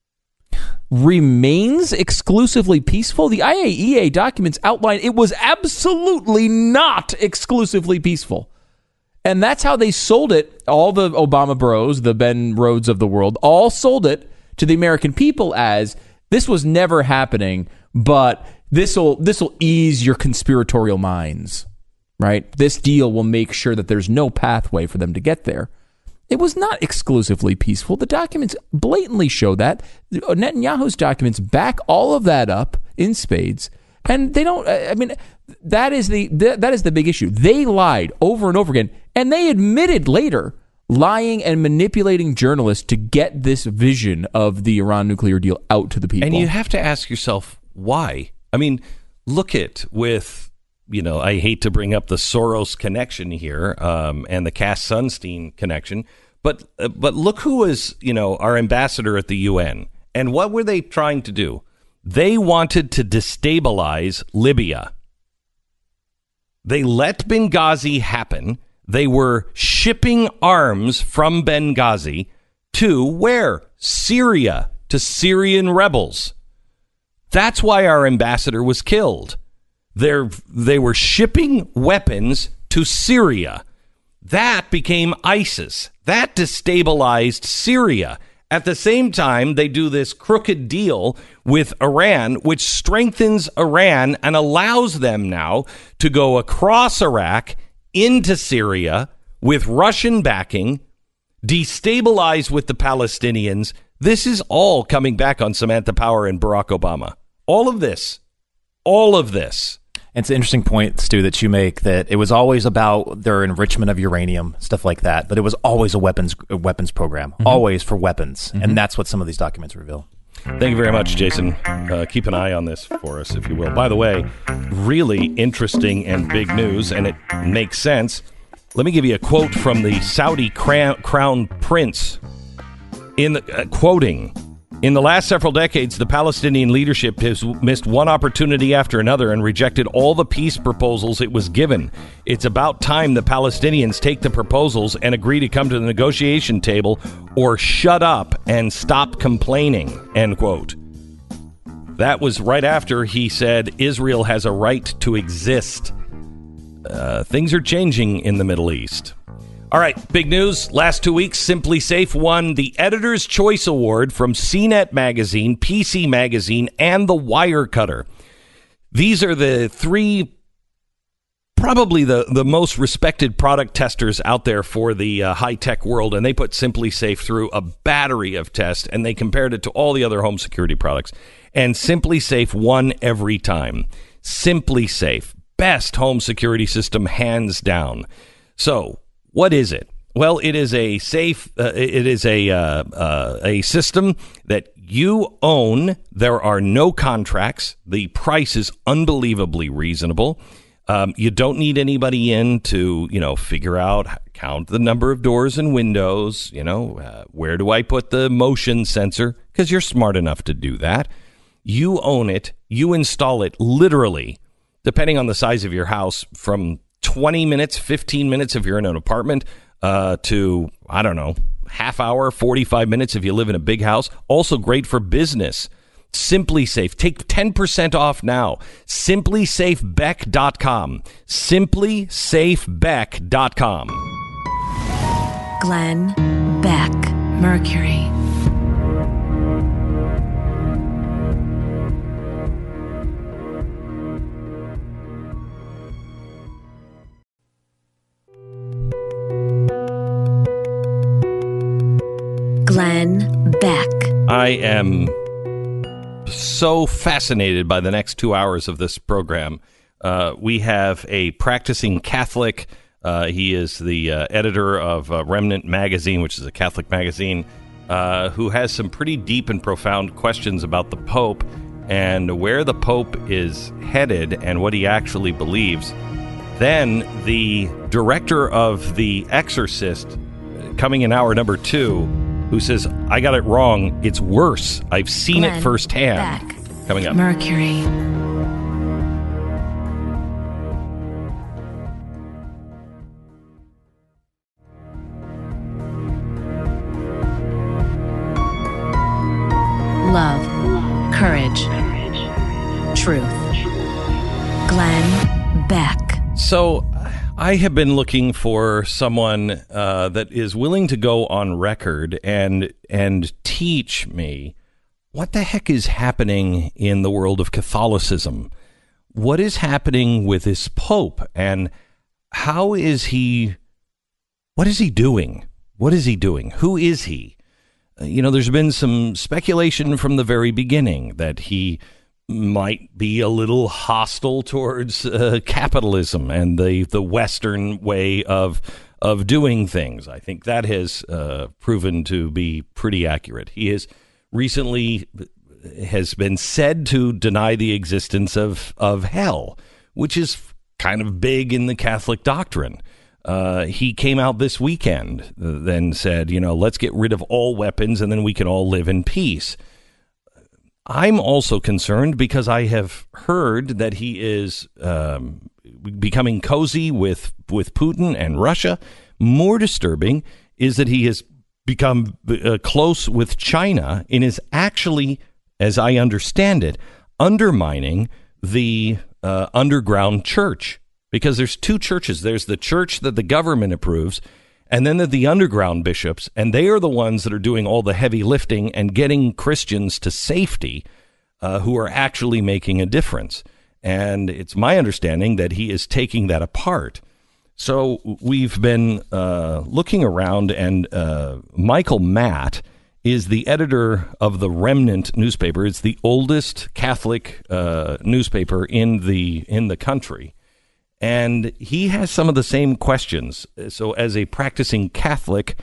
Speaker 4: Remains exclusively peaceful? The IAEA documents outline it was absolutely not exclusively peaceful. And that's how they sold it. All the Obama bros, the Ben Rhodes of the world, all sold it to the American people as this was never happening, but this'll ease your conspiratorial minds, right? This deal will make sure that there's no pathway for them to get there. It was not exclusively peaceful. The documents blatantly show that. Netanyahu's documents back all of that up in spades. And they don't, that is the big issue. They lied over and over again. And they admitted later lying and manipulating journalists to get this vision of the Iran nuclear deal out to the people.
Speaker 3: And you have to ask yourself, why? I mean, look at with, I hate to bring up the Soros connection here and the Cass Sunstein connection, but look who was, our ambassador at the UN. And what were they trying to do? They wanted to destabilize Libya. They let Benghazi happen. They were shipping arms from Benghazi to where? Syria, to Syrian rebels. That's why our ambassador was killed. They were shipping weapons to Syria. That became ISIS. That destabilized Syria. At the same time, they do this crooked deal with Iran, which strengthens Iran and allows them now to go across Iraq into Syria with Russian backing, destabilize with the Palestinians. This is all coming back on Samantha Power and Barack Obama. All of this.
Speaker 5: It's an interesting point, Stu, that you make, that it was always about their enrichment of uranium, stuff like that, but it was always a weapons program, always for weapons, and that's what some of these documents reveal.
Speaker 3: Thank you very much, Jason. Keep an eye on this for us, if you will. By the way, really interesting and big news, and it makes sense. Let me give you a quote from the Saudi crown prince. Quoting, "In the last several decades, the Palestinian leadership has missed one opportunity after another and rejected all the peace proposals it was given. It's about time the Palestinians take the proposals and agree to come to the negotiation table or shut up and stop complaining," end quote. That was right after he said Israel has a right to exist. Things are changing in the Middle East. All right, big news. Last 2 weeks, Simply Safe won the Editor's Choice Award from CNET Magazine, PC Magazine, and The Wirecutter. These are the three, probably the most respected product testers out there for the high-tech world, and they put Simply Safe through a battery of tests, and they compared it to all the other home security products. And Simply Safe won every time. Simply Safe, best home security system, hands down. So, what is it? Well, it is a safe. It is a system that you own. There are no contracts. The price is unbelievably reasonable. You don't need anybody in to, figure out, count the number of doors and windows. Where do I put the motion sensor? Because you're smart enough to do that. You own it. You install it literally, depending on the size of your house, from 20 minutes, 15 minutes if you're in an apartment, to, I don't know, half hour, 45 minutes if you live in a big house. Also great for business. Simply Safe. Take 10% off now. SimplySafeBeck.com. SimplySafeBeck.com.
Speaker 2: Glenn Beck, Mercury. Glenn Beck.
Speaker 3: I am so fascinated by the next 2 hours of this program. We have a practicing Catholic. He is the editor of Remnant Magazine, which is a Catholic magazine, who has some pretty deep and profound questions about the Pope and where the Pope is headed and what he actually believes. Then the director of The Exorcist, coming in hour number 2, who says, I got it wrong. It's worse. I've seen
Speaker 2: Glenn
Speaker 3: it firsthand.
Speaker 2: Beck,
Speaker 3: Coming up.
Speaker 2: Mercury. Love, courage, truth. Glenn Beck.
Speaker 3: So I have been looking for someone that is willing to go on record and teach me what the heck is happening in the world of Catholicism. What is happening with this Pope, and how is he? What is he doing? What is he doing? Who is he? There's been some speculation from the very beginning that he might be a little hostile towards capitalism and the Western way of doing things. I think that has proven to be pretty accurate. He has recently been said to deny the existence of hell, which is kind of big in the Catholic doctrine. He came out this weekend, then said, let's get rid of all weapons and then we can all live in peace. I'm also concerned because I have heard that he is becoming cozy with Putin and Russia. More disturbing is that he has become close with China and is actually, as I understand it, undermining the underground church. Because there's two churches. There's the church that the government approves, And then the underground bishops, and they are the ones that are doing all the heavy lifting and getting Christians to safety, who are actually making a difference. And it's my understanding that he is taking that apart. So we've been looking around, and Michael Matt is the editor of the Remnant newspaper. It's the oldest Catholic newspaper in the country. And he has some of the same questions. So as a practicing Catholic,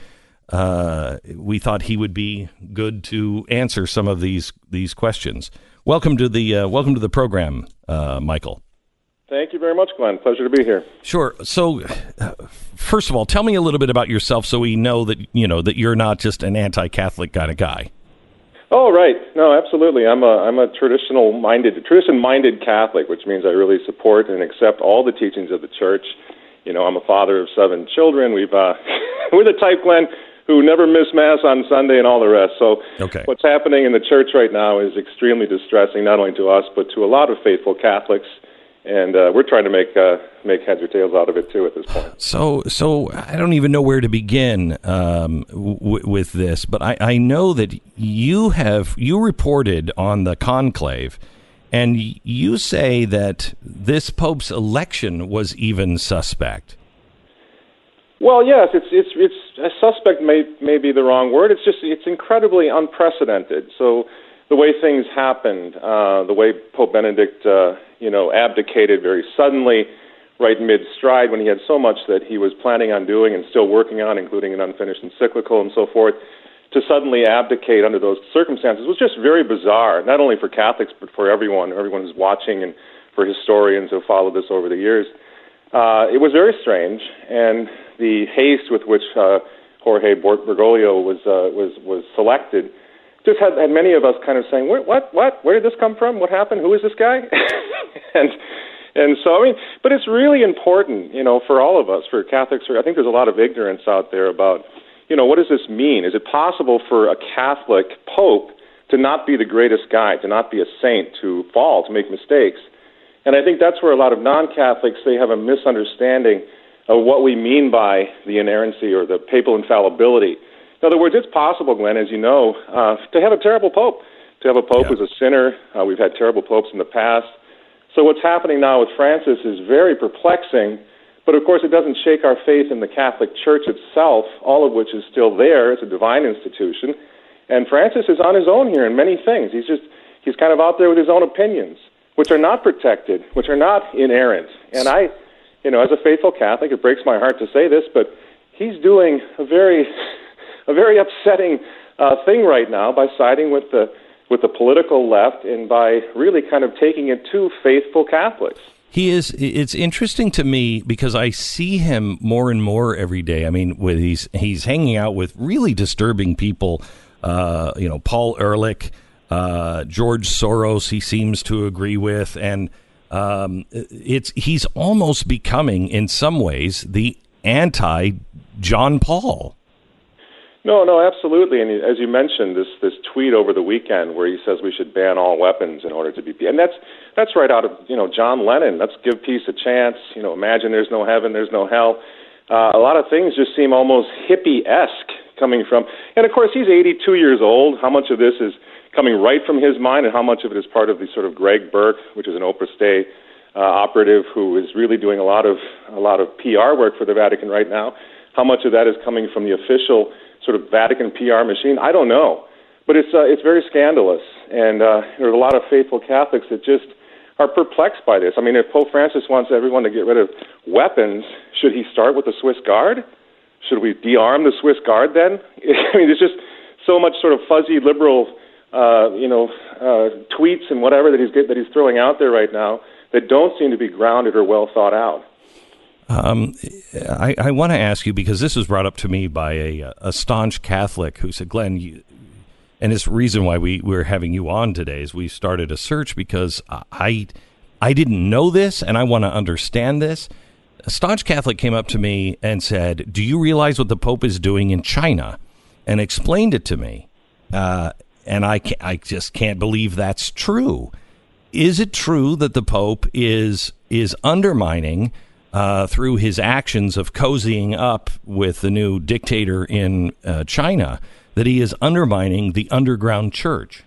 Speaker 3: we thought he would be good to answer some of these questions. Welcome to the program, Michael.
Speaker 6: Thank you very much, Glenn. Pleasure to be here.
Speaker 3: Sure. So, first of all, tell me a little bit about yourself, so we know that that you're not just an anti-Catholic kind of guy.
Speaker 6: Oh, right. No, absolutely. I'm a tradition-minded Catholic, which means I really support and accept all the teachings of the Church. I'm a father of 7 children. We're the type, Glenn, who never miss Mass on Sunday and all the rest. So What's happening in the Church right now is extremely distressing, not only to us, but to a lot of faithful Catholics. And we're trying to make heads or tails out of it, too, at this point.
Speaker 3: So I don't even know where to begin with this, but I know that you reported on the conclave, and you say that this Pope's election was even suspect.
Speaker 6: Well, yes, it's a suspect may be the wrong word. It's incredibly unprecedented. So the way things happened, the way Pope Benedict, abdicated very suddenly, right mid-stride, when he had so much that he was planning on doing and still working on, including an unfinished encyclical and so forth, to suddenly abdicate under those circumstances was just very bizarre, not only for Catholics, but for everyone who's watching, and for historians who followed this over the years. It was very strange, and the haste with which Jorge Bergoglio was selected just had many of us kind of saying, what? Where did this come from? What happened? Who is this guy? and so, but it's really important, for all of us, for Catholics. I think there's a lot of ignorance out there about, what does this mean? Is it possible for a Catholic Pope to not be the greatest guy, to not be a saint, to fall, to make mistakes? And I think that's where a lot of non-Catholics, they have a misunderstanding of what we mean by the inerrancy or the papal infallibility. In other words, it's possible, Glenn, as you know, to have a terrible pope, to have a pope who's a sinner. We've had terrible popes in the past. So what's happening now with Francis is very perplexing, but of course it doesn't shake our faith in the Catholic Church itself, all of which is still there. It's a divine institution. And Francis is on his own here in many things. He's kind of out there with his own opinions, which are not protected, which are not inerrant. And I, as a faithful Catholic, it breaks my heart to say this, but he's doing a very upsetting thing right now by siding with the political left and by really kind of taking it to faithful Catholics.
Speaker 3: He is. It's interesting to me because I see him more and more every day. I mean, he's hanging out with really disturbing people. Paul Ehrlich, George Soros. He seems to agree with, and he's almost becoming, in some ways, the anti-John Paul.
Speaker 6: No, absolutely. And as you mentioned, this tweet over the weekend where he says we should ban all weapons in order to be peace. And that's right out of, John Lennon. Let's give peace a chance. Imagine there's no heaven, there's no hell. A lot of things just seem almost hippie-esque coming from. And of course, he's 82 years old. How much of this is coming right from his mind, and how much of it is part of the sort of Greg Burke, which is an Opus Dei operative who is really doing a lot of PR work for the Vatican right now? How much of that is coming from the official sort of Vatican PR machine? I don't know. But it's very scandalous. And there's a lot of faithful Catholics that just are perplexed by this. I mean, if Pope Francis wants everyone to get rid of weapons, should he start with the Swiss Guard? Should we de-arm the Swiss Guard then? I mean, there's just so much sort of fuzzy liberal, tweets and whatever that he's throwing out there right now that don't seem to be grounded or well thought out.
Speaker 3: I want to ask you, because this was brought up to me by a staunch Catholic who said, Glenn, and it's the reason why we're having you on today is we started a search because I didn't know this and I want to understand this. A staunch Catholic came up to me and said, do you realize what the Pope is doing in China? And explained it to me. And I just can't believe that's true. Is it true that the Pope is undermining through his actions of cozying up with the new dictator in China, that he is undermining the underground church?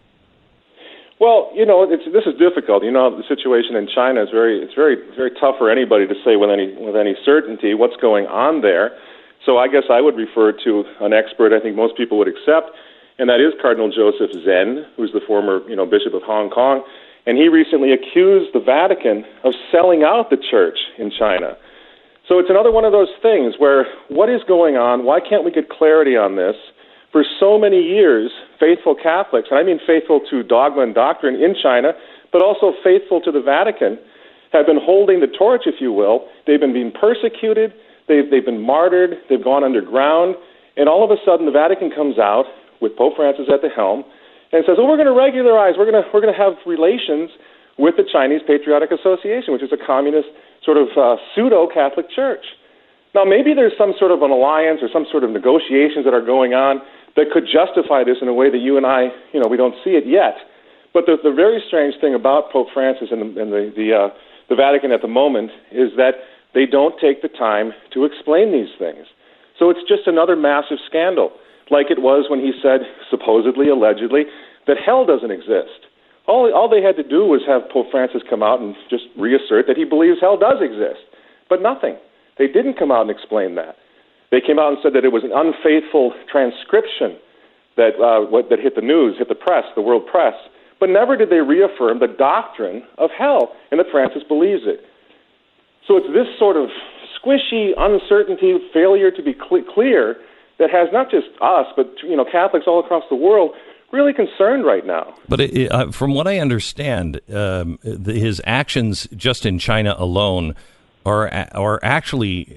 Speaker 6: Well, this is difficult. The situation in China is very tough for anybody to say with any certainty what's going on there. So I guess I would refer to an expert I think most people would accept, and that is Cardinal Joseph Zen, who's the former Bishop of Hong Kong, and he recently accused the Vatican of selling out the church in China. So it's another one of those things where what is going on? Why can't we get clarity on this? For so many years, faithful Catholics, and I mean faithful to dogma and doctrine in China, but also faithful to the Vatican, have been holding the torch, if you will. They've been being persecuted, they've been martyred, they've gone underground, and all of a sudden the Vatican comes out with Pope Francis at the helm and says, we're going to regularize, we're going to have relations with the Chinese Patriotic Association, which is a communist sort of pseudo-Catholic church. Now, maybe there's some sort of an alliance or some sort of negotiations that are going on that could justify this in a way that you and I, we don't see it yet. But the very strange thing about Pope Francis and the Vatican at the moment is that they don't take the time to explain these things. So it's just another massive scandal, like it was when he said, supposedly, allegedly, that hell doesn't exist. All they had to do was have Pope Francis come out and just reassert that he believes hell does exist, but nothing. They didn't come out and explain that. They came out and said that it was an unfaithful transcription that hit the news, hit the press, the world press, but never did they reaffirm the doctrine of hell and that Francis believes it. So it's this sort of squishy uncertainty, failure to be clear that has not just us, but Catholics all across the world really concerned right now.
Speaker 3: But from what I understand, his actions just in China alone are actually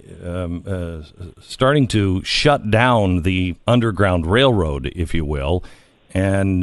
Speaker 3: starting to shut down the Underground Railroad, if you will, and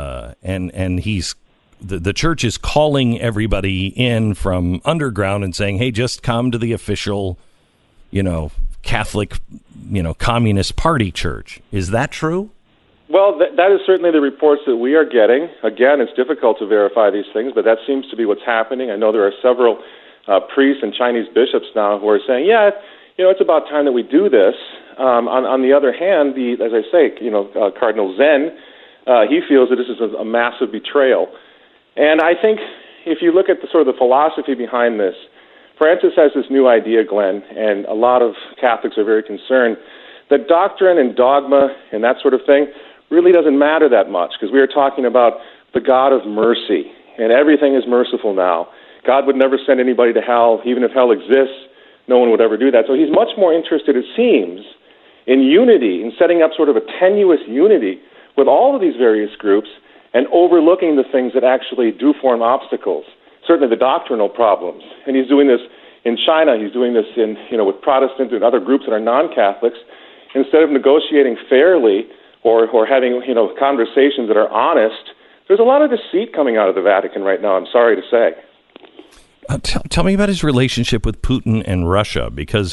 Speaker 3: he's the church is calling everybody in from underground and saying, "Hey, just come to the official, Catholic, Communist Party church." Is that true?
Speaker 6: Well, that is certainly the reports that we are getting. Again, it's difficult to verify these things, but that seems to be what's happening. I know there are several priests and Chinese bishops now who are saying, it's about time that we do this. On the other hand, as I say, Cardinal Zen, he feels that this is a massive betrayal. And I think if you look at the sort of the philosophy behind this, Francis has this new idea, Glenn, and a lot of Catholics are very concerned that doctrine and dogma and that sort of thing really doesn't matter that much, because we are talking about the God of mercy, and everything is merciful now. God would never send anybody to hell. Even if hell exists, no one would ever do that. So he's much more interested, it seems, in unity, in setting up sort of a tenuous unity with all of these various groups and overlooking the things that actually do form obstacles, certainly the doctrinal problems. And he's doing this in China. He's doing this with Protestants and other groups that are non-Catholics. Instead of negotiating fairly or having conversations that are honest, there's a lot of deceit coming out of the Vatican right now, I'm sorry to say.
Speaker 3: Tell me about his relationship with Putin and Russia, because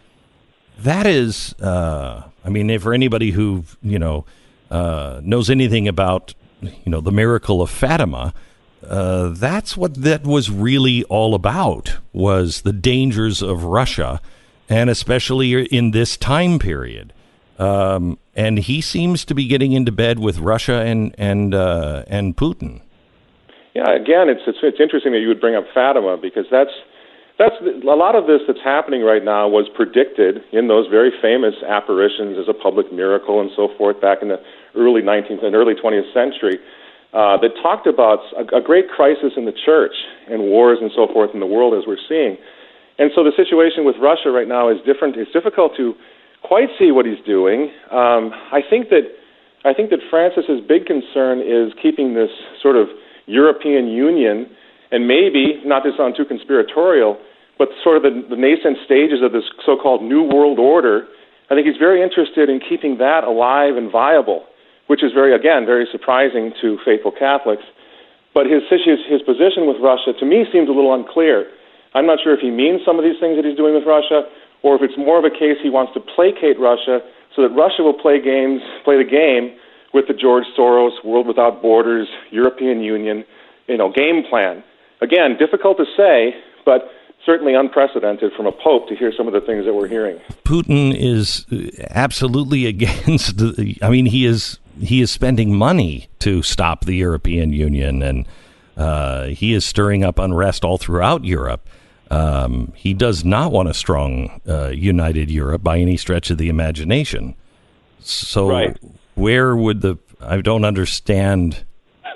Speaker 3: for anybody who knows anything about the miracle of Fatima, that's what that was really all about, was the dangers of Russia, and especially in this time period. And he seems to be getting into bed with Russia and Putin.
Speaker 6: Yeah, again, it's interesting that you would bring up Fatima, because that's a lot of this that's happening right now was predicted in those very famous apparitions as a public miracle and so forth back in the early 19th and early 20th century that talked about a great crisis in the church and wars and so forth in the world as we're seeing. And so the situation with Russia right now is different. It's difficult to quite see what he's doing. I think that Francis's big concern is keeping this sort of European Union, and maybe, not to sound too conspiratorial, but sort of the nascent stages of this so-called New World Order. I think he's very interested in keeping that alive and viable, which is very surprising to faithful Catholics. But his position with Russia, to me, seems a little unclear. I'm not sure if he means some of these things that he's doing with Russia, or if it's more of a case he wants to placate Russia so that Russia will play the game with the George Soros, World Without Borders, European Union, game plan. Again, difficult to say, but certainly unprecedented from a pope to hear some of the things that we're hearing.
Speaker 3: Putin is absolutely against. He is spending money to stop the European Union, and he is stirring up unrest all throughout Europe. He does not want a strong, united Europe by any stretch of the imagination. So, right. Where would I don't understand.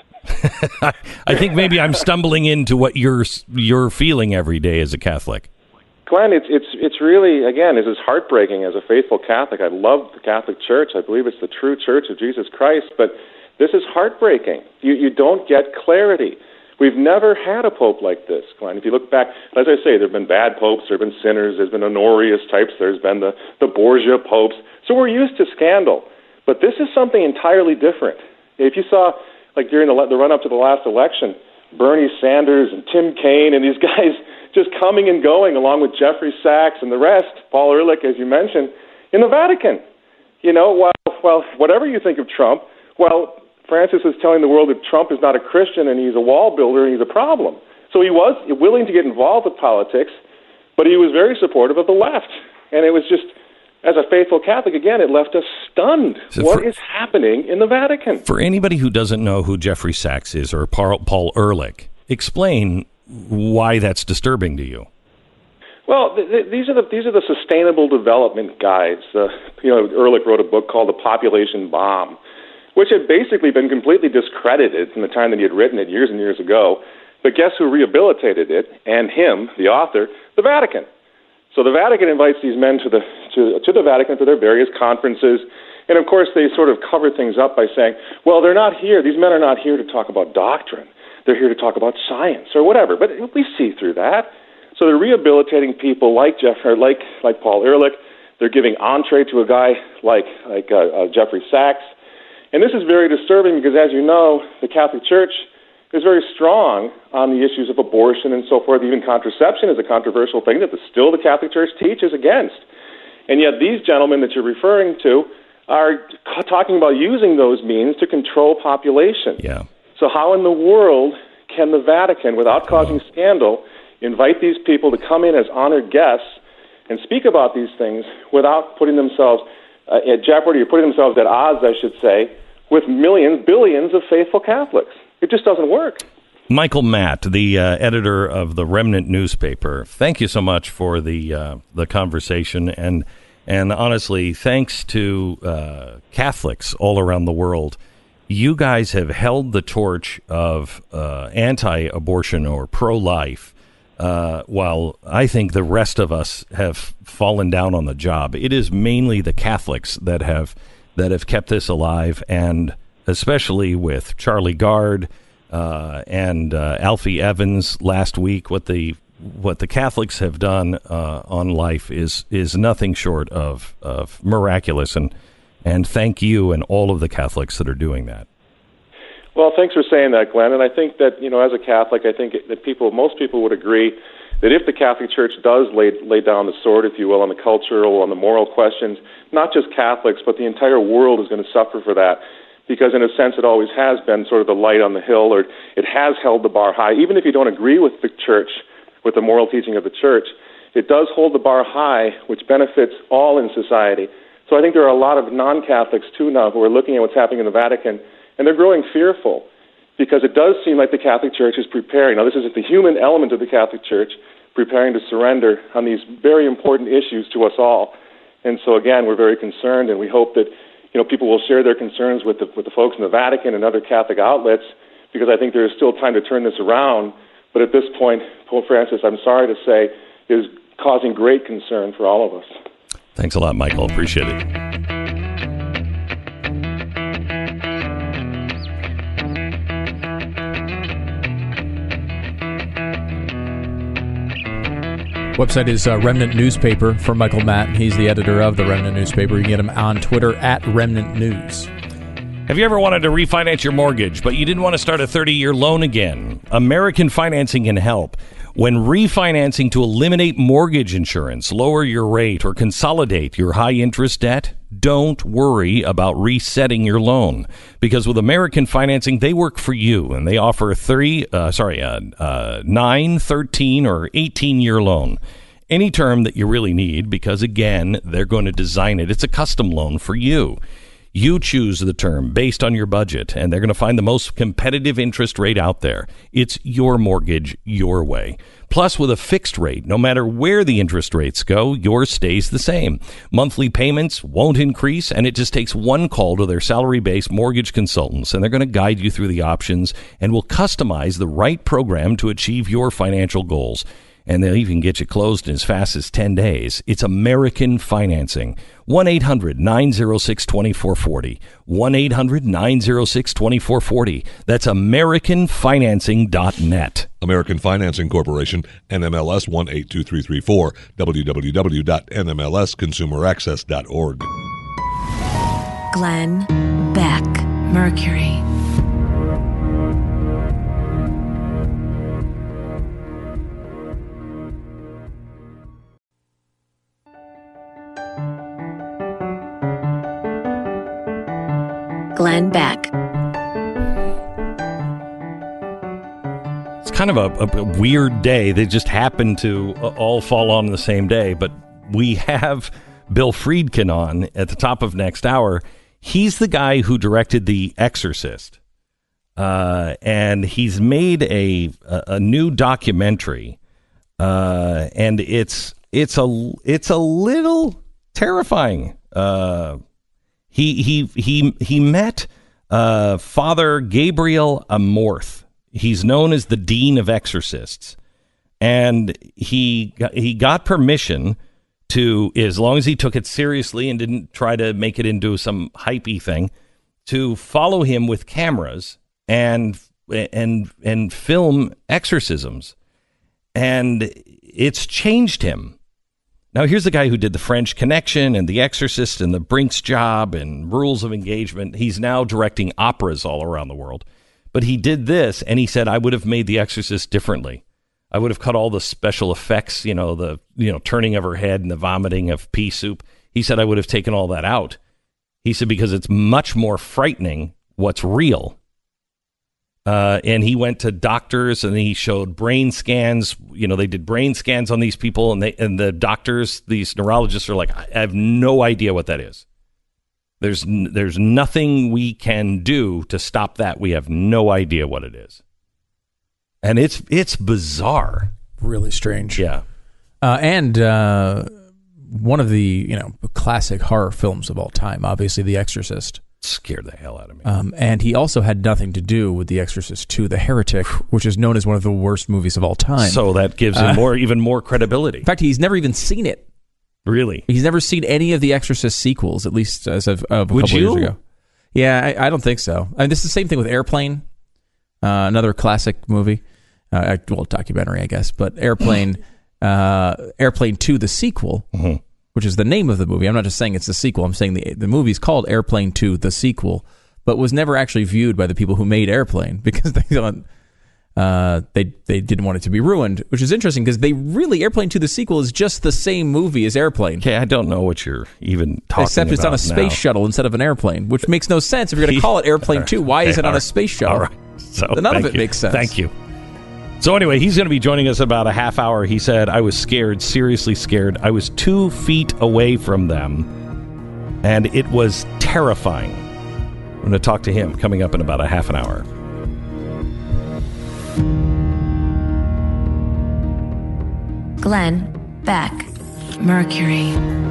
Speaker 3: I think maybe I'm stumbling into what you're feeling every day as a Catholic.
Speaker 6: Glenn, it's really, again, this is heartbreaking as a faithful Catholic. I love the Catholic Church. I believe it's the true Church of Jesus Christ, but this is heartbreaking. You don't get clarity. We've never had a pope like this, Glenn. If you look back, as I say, there have been bad popes, there have been sinners, there's been Honorius types, there's been the Borgia popes. So we're used to scandal. But this is something entirely different. If you saw, like during the run-up to the last election, Bernie Sanders and Tim Kaine and these guys just coming and going along with Jeffrey Sachs and the rest, Paul Ehrlich, as you mentioned, in the Vatican. Well, whatever you think of Trump, Francis is telling the world that Trump is not a Christian and he's a wall builder and he's a problem. So he was willing to get involved with politics, but he was very supportive of the left. And it was just, as a faithful Catholic, again, it left us stunned. So what is happening in the Vatican? For anybody who doesn't know who Jeffrey Sachs is or Paul Ehrlich, explain why that's disturbing to you. Well, these are the sustainable development guides. Ehrlich wrote a book called The Population Bomb, which had basically been completely discredited from the time that he had written it years and years ago. But guess who rehabilitated it, and him, the author? The Vatican. So the Vatican invites these men to the Vatican for their various conferences, and of course they sort of cover things up by saying, well, they're not here. These men are not here to talk about doctrine. They're here to talk about science or whatever. But we see through that. So they're rehabilitating people like Paul Ehrlich. They're giving entree to a guy like Jeffrey Sachs. And this is very disturbing because, as you know, the Catholic Church is very strong on the issues of abortion and so forth. Even contraception is a controversial thing that still the Catholic Church teaches against. And yet these gentlemen that you're referring to are talking about using those means to control population. Yeah. So how in the world can the Vatican, without causing scandal, invite these people to come in as honored guests and speak about these things without putting themselves at jeopardy, or putting themselves at odds, I should say, with billions of faithful Catholics? It just doesn't work. Michael Matt, the editor of the Remnant newspaper, thank you so much for the conversation. And honestly, thanks to Catholics all around the world, you guys have held the torch of anti-abortion or pro-life, while I think the rest of us have fallen down on the job. It is mainly the Catholics that have kept this alive, and especially with Charlie Gard and Alfie Evans last week, what the Catholics have done on life is nothing short of miraculous. And thank you and all of the Catholics that are doing that. Well, thanks for saying that, Glenn. And I think that, as a Catholic, I think that most people would agree that if the Catholic Church does lay down the sword, if you will, on the cultural, on the moral questions, not just Catholics, but the entire world is going to suffer for that. Because in a sense, it always has been sort of the light on the hill, or it has held the bar high. Even if you don't agree with the Church, with the moral teaching of the Church, it does hold the bar high, which benefits all in society. So I think there are a lot of non-Catholics, too, now who are looking at what's happening in the Vatican, and they're growing fearful, because it does seem like the Catholic Church is preparing. Now, this is the human element of the Catholic Church, preparing to surrender on these very important issues to us all. And so, again, we're very concerned, and we hope that people will share their concerns with the folks in the Vatican and other Catholic outlets, because I think there is still time to turn this around. But at this point, Pope Francis, I'm sorry to say, is causing great concern for all of us. Thanks a lot, Michael. Appreciate it.
Speaker 4: Website is Remnant Newspaper for Michael Matt. He's the editor of the Remnant Newspaper. You can get him on Twitter at Remnant News.
Speaker 3: Have you ever wanted to refinance your mortgage, but you didn't want to start a 30-year loan again? American Financing can help. When refinancing to eliminate mortgage insurance, lower your rate, or consolidate your high-interest debt, Don't worry about resetting your loan, because with American Financing, they work for you, and they offer a 9, 13, or 18-year loan. Any term that you really need, because, again, they're going to design it. It's a custom loan for you. You choose the term based on your budget, and they're going to find the most competitive interest rate out there. It's your mortgage, your way. Plus, with a fixed rate, no matter where the interest rates go, yours stays the same. Monthly payments won't increase, and it just takes one call to their salary-based mortgage consultants, and they're going to guide you through the options and will customize the right program to achieve your financial goals. And they'll even get you closed in as fast as 10 days. It's American Financing. 1-800-906-2440. 1-800-906-2440. That's AmericanFinancing.net.
Speaker 7: American Financing Corporation, NMLS 182334, www.nmlsconsumeraccess.org.
Speaker 8: Glenn Beck, Mercury. Glenn Beck.
Speaker 3: It's kind of a weird day. They just happen to all fall on the same day. But we have Bill Friedkin on at the top of next hour. He's the guy who directed The Exorcist. And he's made a new documentary. And it's a little terrifying. He met Father Gabriel Amorth. He's known as the Dean of Exorcists, and he got permission to, as long as he took it seriously and didn't try to make it into some hypey thing, to follow him with cameras and film exorcisms, and it's changed him. Now, here's the guy who did The French Connection and The Exorcist and The Brink's Job and Rules of Engagement. He's now directing operas all around the world. But he did this, and he said, I would have made The Exorcist differently. I would have cut all the special effects, the turning of her head and the vomiting of pea soup. He said, I would have taken all that out. He said, because it's much more frightening what's real. And he went to doctors and he showed brain scans. They did brain scans on these people, and the doctors, these neurologists, are like, I have no idea what that is. There's nothing we can do to stop that. We have no idea what it is. And it's bizarre.
Speaker 4: Really strange.
Speaker 3: Yeah.
Speaker 4: And one of the classic horror films of all time, obviously The Exorcist.
Speaker 3: Scared the hell out of me.
Speaker 4: And he also had nothing to do with The Exorcist 2, The Heretic, which is known as one of the worst movies of all time.
Speaker 3: So that gives him even more credibility.
Speaker 4: In fact, he's never even seen it.
Speaker 3: Really?
Speaker 4: He's never seen any of the Exorcist sequels, at least as of a couple years ago. Yeah, I don't think so. This is the same thing with Airplane, another classic movie. Documentary, I guess. But Airplane 2, the sequel, which is the name of the movie. I'm not just saying it's the sequel. I'm saying the movie's called Airplane 2, the sequel, but was never actually viewed by the people who made Airplane because they thought they didn't want it to be ruined, which is interesting because Airplane 2, the sequel is just the same movie as Airplane.
Speaker 3: Okay, I don't know what you're even talking about.
Speaker 4: Except it's on a space shuttle instead of an airplane, which makes no sense. If you're going to call it Airplane 2, why is it on a space shuttle?
Speaker 3: All right. So
Speaker 4: none of it makes sense.
Speaker 3: Thank you. So anyway, he's going to be joining us about a half hour. He said, I was scared, seriously scared. I was 2 feet away from them, and it was terrifying. I'm going to talk to him coming up in about a half an hour.
Speaker 8: Glenn Beck, Mercury.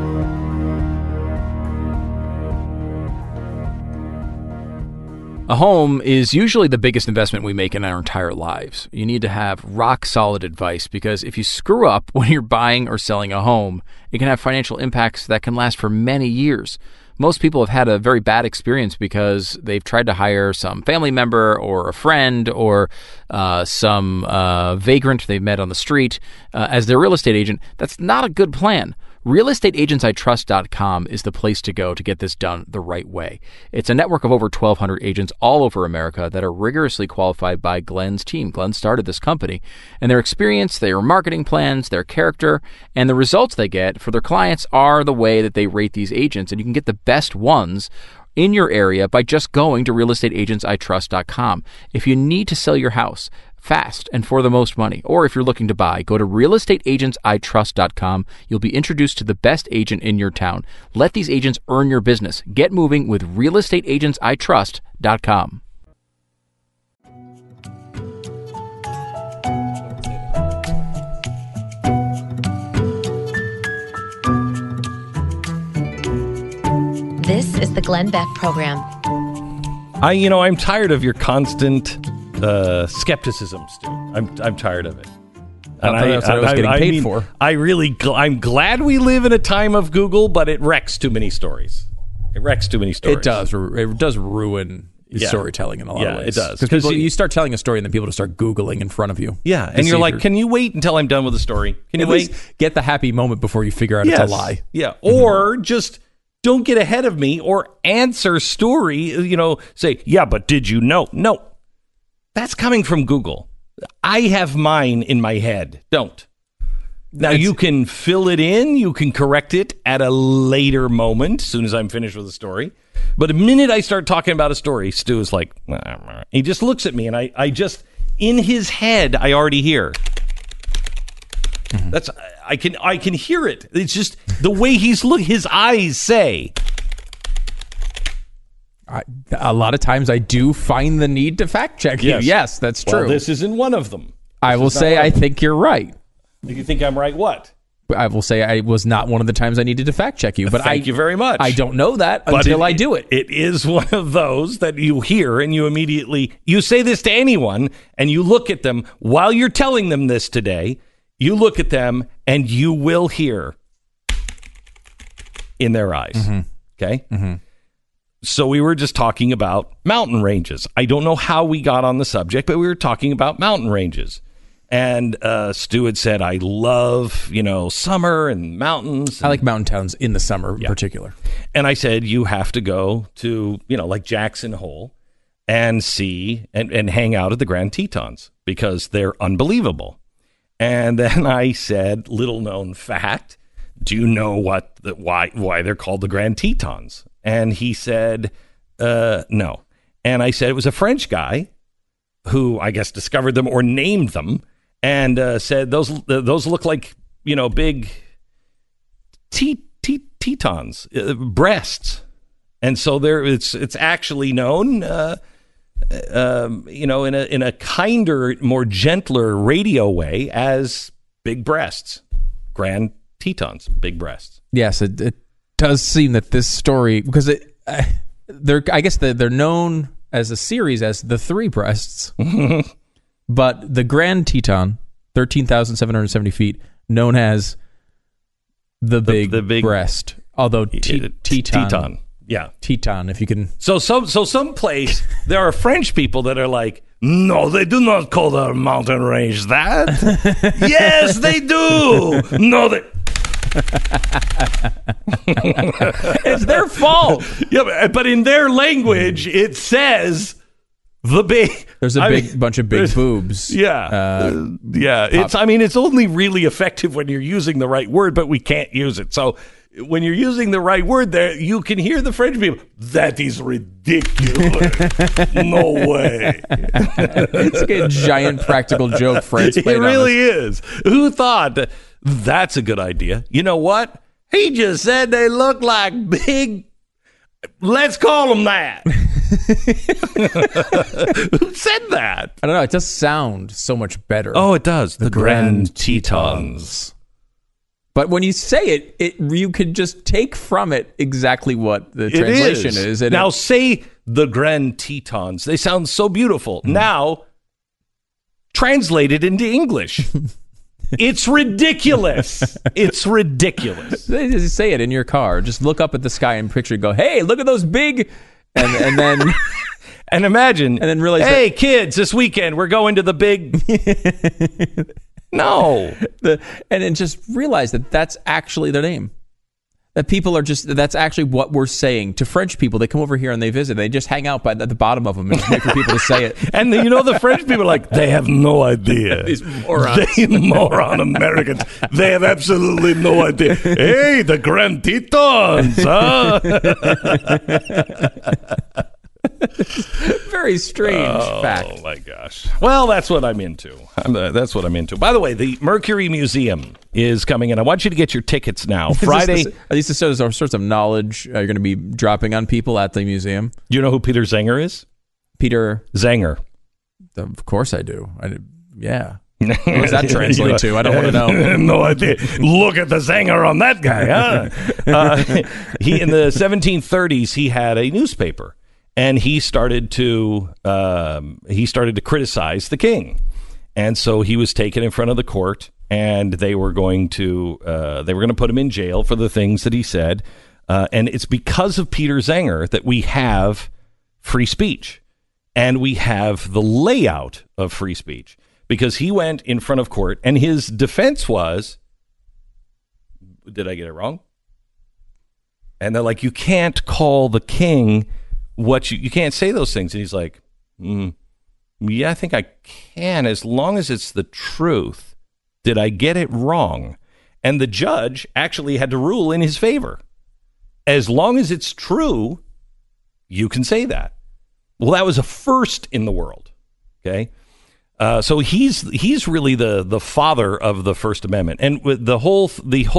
Speaker 9: A home is usually the biggest investment we make in our entire lives. You need to have rock-solid advice because if you screw up when you're buying or selling a home, it can have financial impacts that can last for many years. Most people have had a very bad experience because they've tried to hire some family member or a friend or some vagrant they've met on the street as their real estate agent. That's not a good plan. RealestateAgentsITrust.com is the place to go to get this done the right way. It's a network of over 1,200 agents all over America that are rigorously qualified by Glenn's team. Glenn started this company, and their experience, their marketing plans, their character, and the results they get for their clients are the way that they rate these agents. And you can get the best ones in your area by just going to realestateagentsitrust.com. If you need to sell your house fast and for the most money, or if you're looking to buy, go to realestateagentsitrust.com. You'll be introduced to the best agent in your town. Let these agents earn your business. Get moving with realestateagentsitrust.com.
Speaker 2: This is the Glenn Beck Program.
Speaker 3: I'm tired of your constant skepticism, Stu. I'm tired of it.
Speaker 4: And that's what I was getting paid for.
Speaker 3: I'm glad we live in a time of Google, but it wrecks too many stories. It does.
Speaker 4: It does ruin storytelling in a lot of ways.
Speaker 3: It does.
Speaker 4: Because you start telling a story and then people just start Googling in front of you.
Speaker 3: Yeah, and you're like, can you wait until I'm done with the story? Can you wait?
Speaker 4: Get the happy moment before you figure out it's a lie.
Speaker 3: Yeah, or just don't get ahead of me or answer story, say, yeah, but did you know? No. That's coming from Google. I have mine in my head. Don't. Now, you can fill it in. You can correct it at a later moment, as soon as I'm finished with the story. But the minute I start talking about a story, Stu is like, he just looks at me, and I just, in his head, I already hear. That's I can hear it. It's just the way his eyes say.
Speaker 4: A lot of times I do find the need to fact check you. Yes, that's true.
Speaker 3: Well, this isn't one of them.
Speaker 4: I will say I think you're right.
Speaker 3: You think I'm right what?
Speaker 4: I will say I was not one of the times I needed to fact check you. But
Speaker 3: Thank you very much.
Speaker 4: I don't know that until I do it.
Speaker 3: It is one of those that you hear and you immediately, you say this to anyone and you look at them while you're telling them this today. You look at them and you will hear in their eyes. Mm-hmm. Okay? Mm-hmm. So we were just talking about mountain ranges. I don't know how we got on the subject, but we were talking about mountain ranges. And Stu had said, I love, summer and mountains.
Speaker 4: I like mountain towns in the summer in particular.
Speaker 3: And I said, you have to go to, like Jackson Hole and see and hang out at the Grand Tetons because they're unbelievable. And then I said, little known fact, do you know why they're called the Grand Tetons? And he said, no. And I said, it was a French guy who I guess discovered them or named them and said, those look like, big tetons, breasts. And so it's actually known, in a kinder, more gentler radio way as big breasts, Grand Tetons, big breasts.
Speaker 4: Yes, it does seem that this story, because I guess they're known as a series as the Three Breasts, but the Grand Teton, 13,770 feet, known as the big breast. Although
Speaker 3: Teton. Yeah.
Speaker 4: Teton, if you can.
Speaker 3: So someplace there are French people that are like, no, they do not call their mountain range that. Yes, they do. No, they.
Speaker 4: It's their fault.
Speaker 3: Yeah, but in their language, it says the big.
Speaker 4: There's a bunch of big boobs.
Speaker 3: Yeah, it's only really effective when you're using the right word, but we can't use it. So when you're using the right word there, you can hear the French people. That is ridiculous. No way.
Speaker 4: It's like a giant practical joke, France.
Speaker 3: It really is. Who thought that? That's a good idea. You know what? He just said they look like big. Let's call them that. Who said that?
Speaker 4: I don't know. It does sound so much better.
Speaker 3: Oh, it does. The Grand Tetons.
Speaker 4: But when you say it you could just take from it exactly what the translation is.
Speaker 3: Now say the Grand Tetons. They sound so beautiful. Mm. Now translate it into English. It's ridiculous. It's ridiculous.
Speaker 4: Just say it in your car. Just look up at the sky and picture. Go, hey, look at those big, and then
Speaker 3: and imagine,
Speaker 4: and then realize,
Speaker 3: hey, kids, this weekend we're going to the big. No.
Speaker 4: And then just realize that that's actually their name. That people are that's actually what we're saying to French people. They come over here and they visit. They just hang out at the bottom of them and just wait for people to say it.
Speaker 3: And the French people are like, they have no idea.
Speaker 4: These morons.
Speaker 3: They moron Americans. They have absolutely no idea. Hey, the Grand Tetons, huh?
Speaker 4: Very strange fact.
Speaker 3: Oh, my gosh. Well, that's what I'm into. That's what I'm into. By the way, the Mercury Museum is coming in. I want you to get your tickets now. Friday.
Speaker 4: Are these the sorts of knowledge you're going to be dropping on people at the museum?
Speaker 3: Do you know who Peter Zenger is?
Speaker 4: Peter
Speaker 3: Zenger.
Speaker 4: Of course I do. Yeah. What does that translate to? I don't want to know.
Speaker 3: No idea. Look at the Zenger on that guy, huh? He in the 1730s, he had a newspaper. And he started to criticize the king, and so he was taken in front of the court, and they were going to put him in jail for the things that he said, and it's because of Peter Zenger that we have free speech, and we have the layout of free speech, because he went in front of court, and his defense was, "Did I get it wrong?" And they're like, "You can't call the king." What you can't say those things. And he's like, yeah, I think I can, as long as it's the truth. Did I get it wrong? And the judge actually had to rule in his favor. As long as it's true, you can say that. Well, that was a first in the world. Okay. So he's really the father of the First Amendment. And with the whole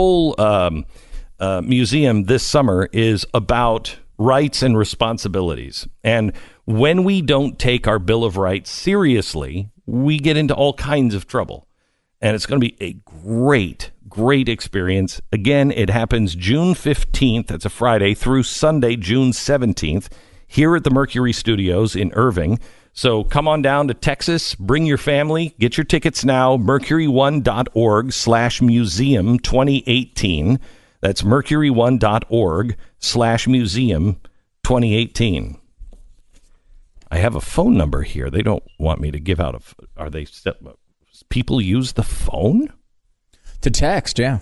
Speaker 3: museum this summer is about rights and responsibilities. And when we don't take our Bill of Rights seriously, we get into all kinds of trouble. And it's going to be a great experience. Again, it happens June 15th, that's a Friday, through Sunday, June 17th, here at the Mercury Studios in Irving. So come on down to Texas, bring your family, get your tickets now, mercury1.org/museum 2018. That's mercury1.org/museum 2018. I have a phone number here. They don't want me to give out are they people use the phone
Speaker 4: to text? Yeah.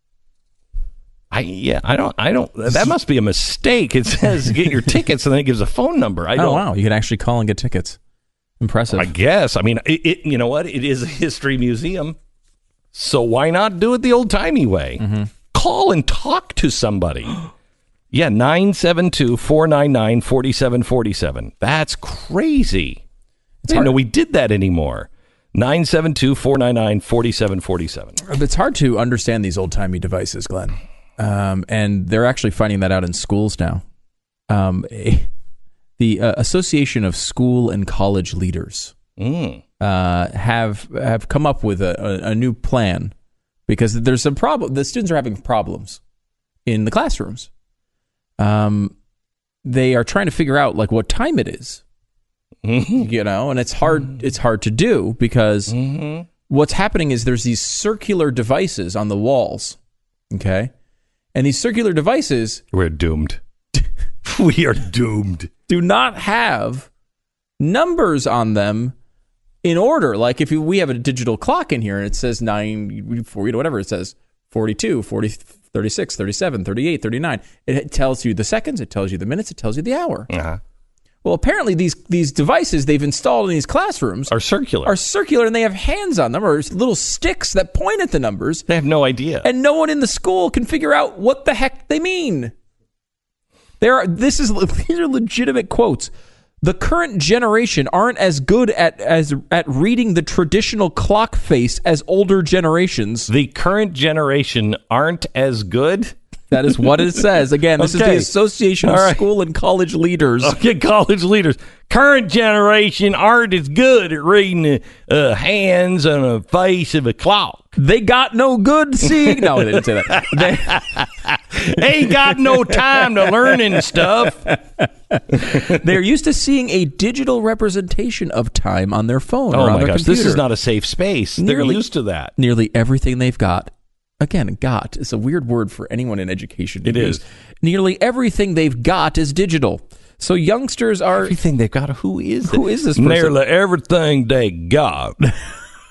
Speaker 3: I don't that must be a mistake. It says get your tickets and then it gives a phone number.
Speaker 4: Wow, you can actually call and get tickets. Impressive.
Speaker 3: I guess. I mean, you know what? It is a history museum. So why not do it the old-timey way? Mm-hmm. Call and talk to somebody. Yeah, 972-499-4747. That's crazy. I didn't know we did that anymore. 972-499-4747.
Speaker 4: It's hard to understand these old-timey devices, Glenn. And they're actually finding that out in schools now. The Association of School and College Leaders have come up with a new plan, because there's some problem. The students are having problems in the classrooms. They are trying to figure out like what time it is, and it's hard. It's hard to do because what's happening is there's these circular devices on the walls. Okay. And these circular devices,
Speaker 3: we're doomed. We are doomed.
Speaker 4: Do not have numbers on them in order. Like if we have a digital clock in here and it says 9, 40, whatever it says, 42, 40, 36, 37, 38, 39. It tells you the seconds, it tells you the minutes, it tells you the hour.
Speaker 3: Uh-huh.
Speaker 4: Well, apparently these devices they've installed in these classrooms
Speaker 3: are circular,
Speaker 4: and they have hands on them or little sticks that point at the numbers.
Speaker 3: They have no idea.
Speaker 4: And no one in the school can figure out what the heck they mean. These are legitimate quotes. The current generation aren't as good at reading the traditional clock face as older generations.
Speaker 3: The current generation aren't as good?
Speaker 4: That is what it says. Again, this is the Association of School and College Leaders.
Speaker 3: Okay, college leaders. Current generation aren't as good at reading the hands on a face of a clock.
Speaker 4: They got no good seeing. No, they didn't say that.
Speaker 3: They ain't got no time to learning stuff.
Speaker 4: They're used to seeing a digital representation of time on their phone or on their computer.
Speaker 3: This is not a safe space. They're used to that.
Speaker 4: Nearly everything they've got. Again, got is a weird word for anyone in education.
Speaker 3: It is.
Speaker 4: Nearly everything they've got is digital. So youngsters are...
Speaker 3: Everything they've got? Who is
Speaker 4: this person?
Speaker 3: Nearly everything they got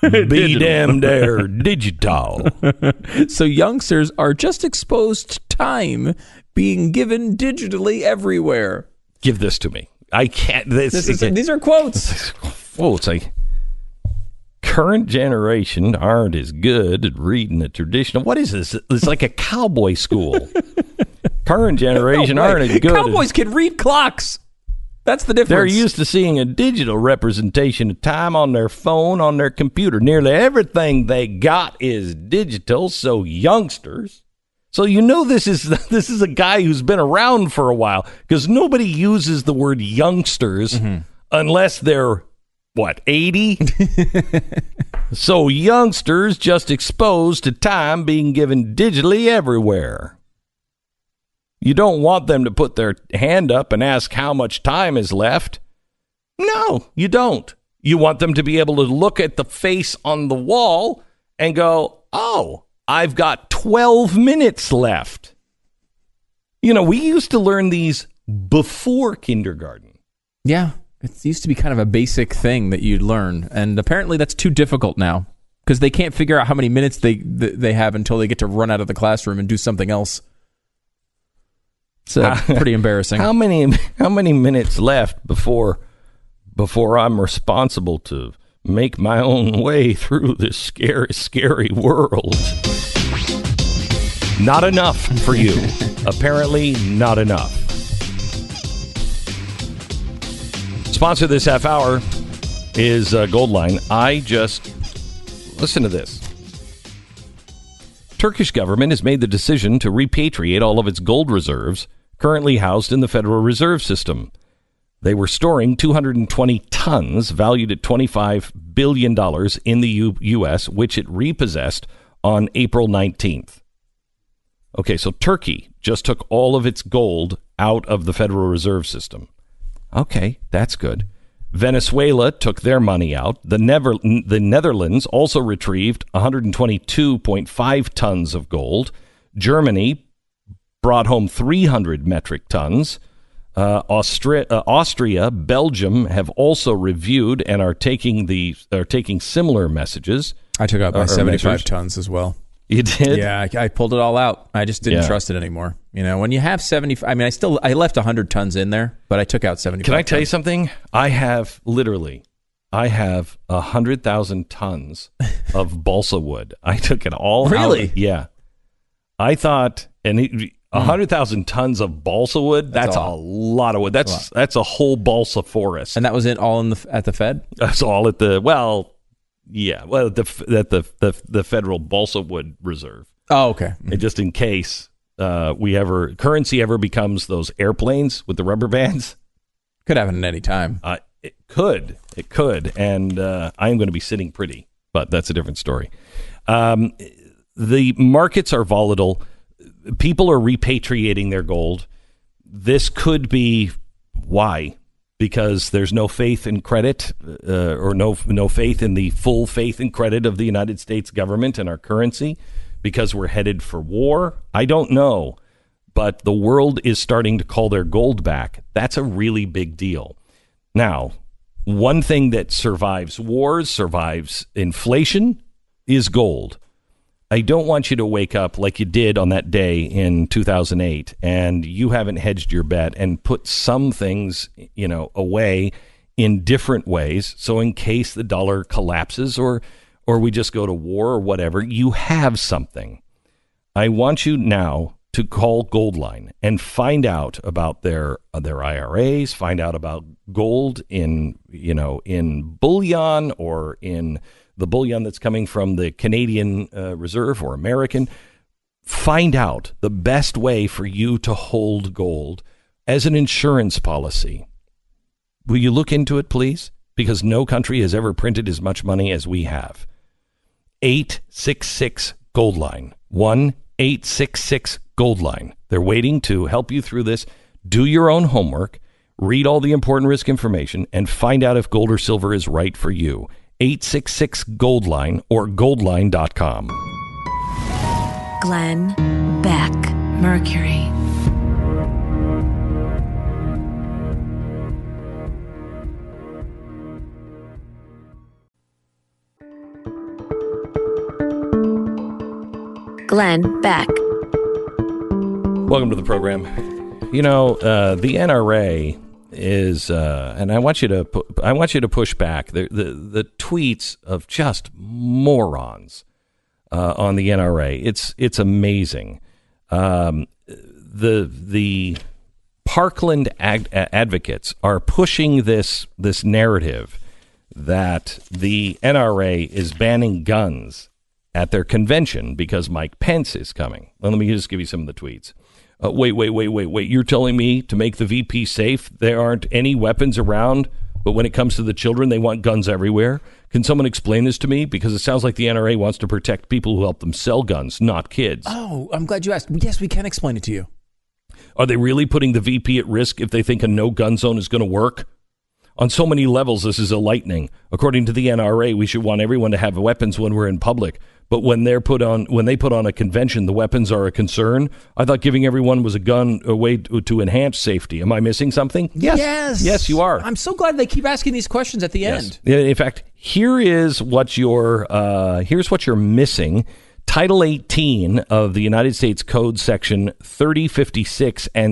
Speaker 3: Be damn there digital.
Speaker 4: So youngsters are just exposed to time being given digitally everywhere.
Speaker 3: Give this to me. I can't.
Speaker 4: These are quotes.
Speaker 3: It's like current generation aren't as good at reading the traditional. What is this? It's like a cowboy school. Current generation aren't as good.
Speaker 4: Cowboys can read clocks. That's the difference.
Speaker 3: They're used to seeing a digital representation of time on their phone, on their computer. Nearly everything they got is digital. So youngsters. So this is a guy who's been around for a while, because nobody uses the word youngsters unless they're 80? So youngsters just exposed to time being given digitally everywhere. You don't want them to put their hand up and ask how much time is left. No, you don't. You want them to be able to look at the face on the wall and go, oh, I've got 12 minutes left. We used to learn these before kindergarten.
Speaker 4: Yeah, it used to be kind of a basic thing that you'd learn. And apparently that's too difficult now, because they can't figure out how many minutes they have until they get to run out of the classroom and do something else. It's pretty embarrassing.
Speaker 3: How many minutes left before I'm responsible to make my own way through this scary world? Not enough for you. Apparently not enough. Sponsor this half hour is Goldline. Listen to this. Turkish government has made the decision to repatriate all of its gold reserves currently housed in the Federal Reserve System. They were storing 220 tons valued at $25 billion in the U.S., which it repossessed on April 19th. Okay, so Turkey just took all of its gold out of the Federal Reserve System. Okay, that's good. Venezuela took their money out. The Netherlands also retrieved 122.5 tons of gold. Germany brought home 300 metric tons. Austria, Belgium have also reviewed and are taking similar messages.
Speaker 4: I took out my 75 tons as well.
Speaker 3: You did?
Speaker 4: Yeah, I pulled it all out. I just didn't trust it anymore. When you have 75, I left 100 tons in there, but I took out 75.
Speaker 3: Can I tell you something? I have 100,000 tons of balsa wood. I took it all out.
Speaker 4: Really?
Speaker 3: Yeah. I thought, 100,000 tons of balsa wood, that's a lot of wood. That's a whole balsa forest.
Speaker 4: And that was at the Fed?
Speaker 3: That's all at the, the Federal Balsa Wood Reserve.
Speaker 4: Oh, okay.
Speaker 3: And just in case currency ever becomes those airplanes with the rubber bands.
Speaker 4: Could happen at any time.
Speaker 3: It could. And I'm going to be sitting pretty, but that's a different story. The markets are volatile. People are repatriating their gold. This could be why. Because there's no faith in credit or no faith in the full faith and credit of the United States government and our currency, because we're headed for war. I don't know, but the world is starting to call their gold back. That's a really big deal. Now, one thing that survives wars, survives inflation, is gold. I don't want you to wake up like you did on that day in 2008 and you haven't hedged your bet and put some things, away in different ways. So in case the dollar collapses or we just go to war or whatever, you have something. I want you now to call Goldline and find out about their IRAs, find out about gold in bullion or in the bullion that's coming from the Canadian Reserve or American. Find out the best way for you to hold gold as an insurance policy. Will you look into it, please? Because no country has ever printed as much money as we have. 866 Goldline. 1-866 Goldline. They're waiting to help you through this. Do your own homework. Read all the important risk information and find out if gold or silver is right for you. 866 Goldline or goldline.com.
Speaker 8: Glenn Beck, Mercury. Glenn Beck.
Speaker 3: Welcome to the program. You know, the NRA is, and I want you to push back the tweets of just morons on the NRA. It's amazing. The Parkland advocates are pushing this narrative that the NRA is banning guns at their convention because Mike Pence is coming. Well, let me just give you some of the tweets. Wait. You're telling me to make the VP safe, there aren't any weapons around, but when it comes to the children, they want guns everywhere? Can someone explain this to me? Because it sounds like the NRA wants to protect people who help them sell guns, not kids.
Speaker 4: Oh, I'm glad you asked. Yes, we can explain it to you.
Speaker 3: Are they really putting the VP at risk if they think a no-gun zone is going to work? On so many levels, this is enlightening. According to the NRA, we should want everyone to have weapons when we're in public. But when they put on a convention, the weapons are a concern. I thought giving everyone was a gun a way to enhance safety. Am I missing something? Yes, you are.
Speaker 4: I'm so glad they keep asking these questions at the end.
Speaker 3: In fact, here's what you're missing. Title 18 of the United States Code, Section 3056 and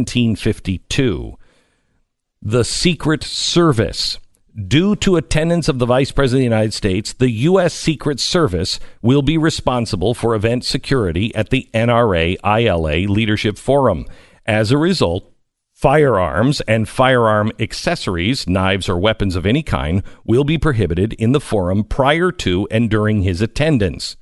Speaker 3: 1752. The Secret Service. Due to attendance of the Vice President of the United States, the U.S. Secret Service will be responsible for event security at the NRA-ILA Leadership Forum. As a result, firearms and firearm accessories, knives or weapons of any kind, will be prohibited in the forum prior to and during his attendance.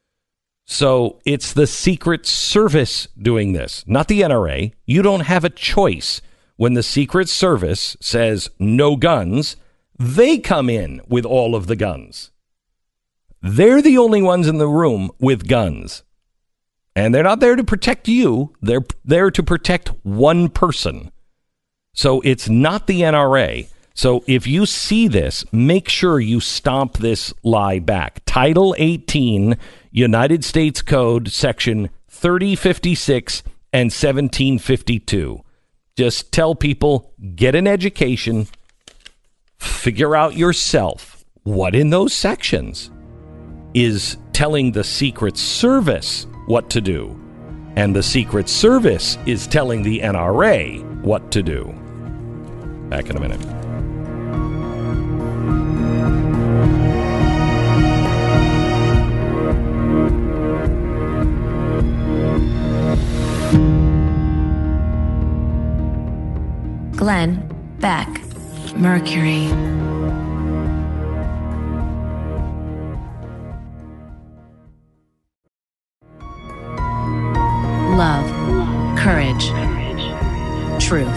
Speaker 3: So it's the Secret Service doing this, not the NRA. You don't have a choice. When the Secret Service says no guns, they come in with all of the guns. They're the only ones in the room with guns. And they're not there to protect you. They're there to protect one person. So it's not the NRA. So if you see this, make sure you stomp this lie back. Title 18, United States Code, Section 3056 and 1752. Just tell people, get an education, figure out yourself what in those sections is telling the Secret Service what to do, and the Secret Service is telling the NRA what to do. Back in a minute.
Speaker 8: Glenn Beck, Mercury. Love, courage, truth.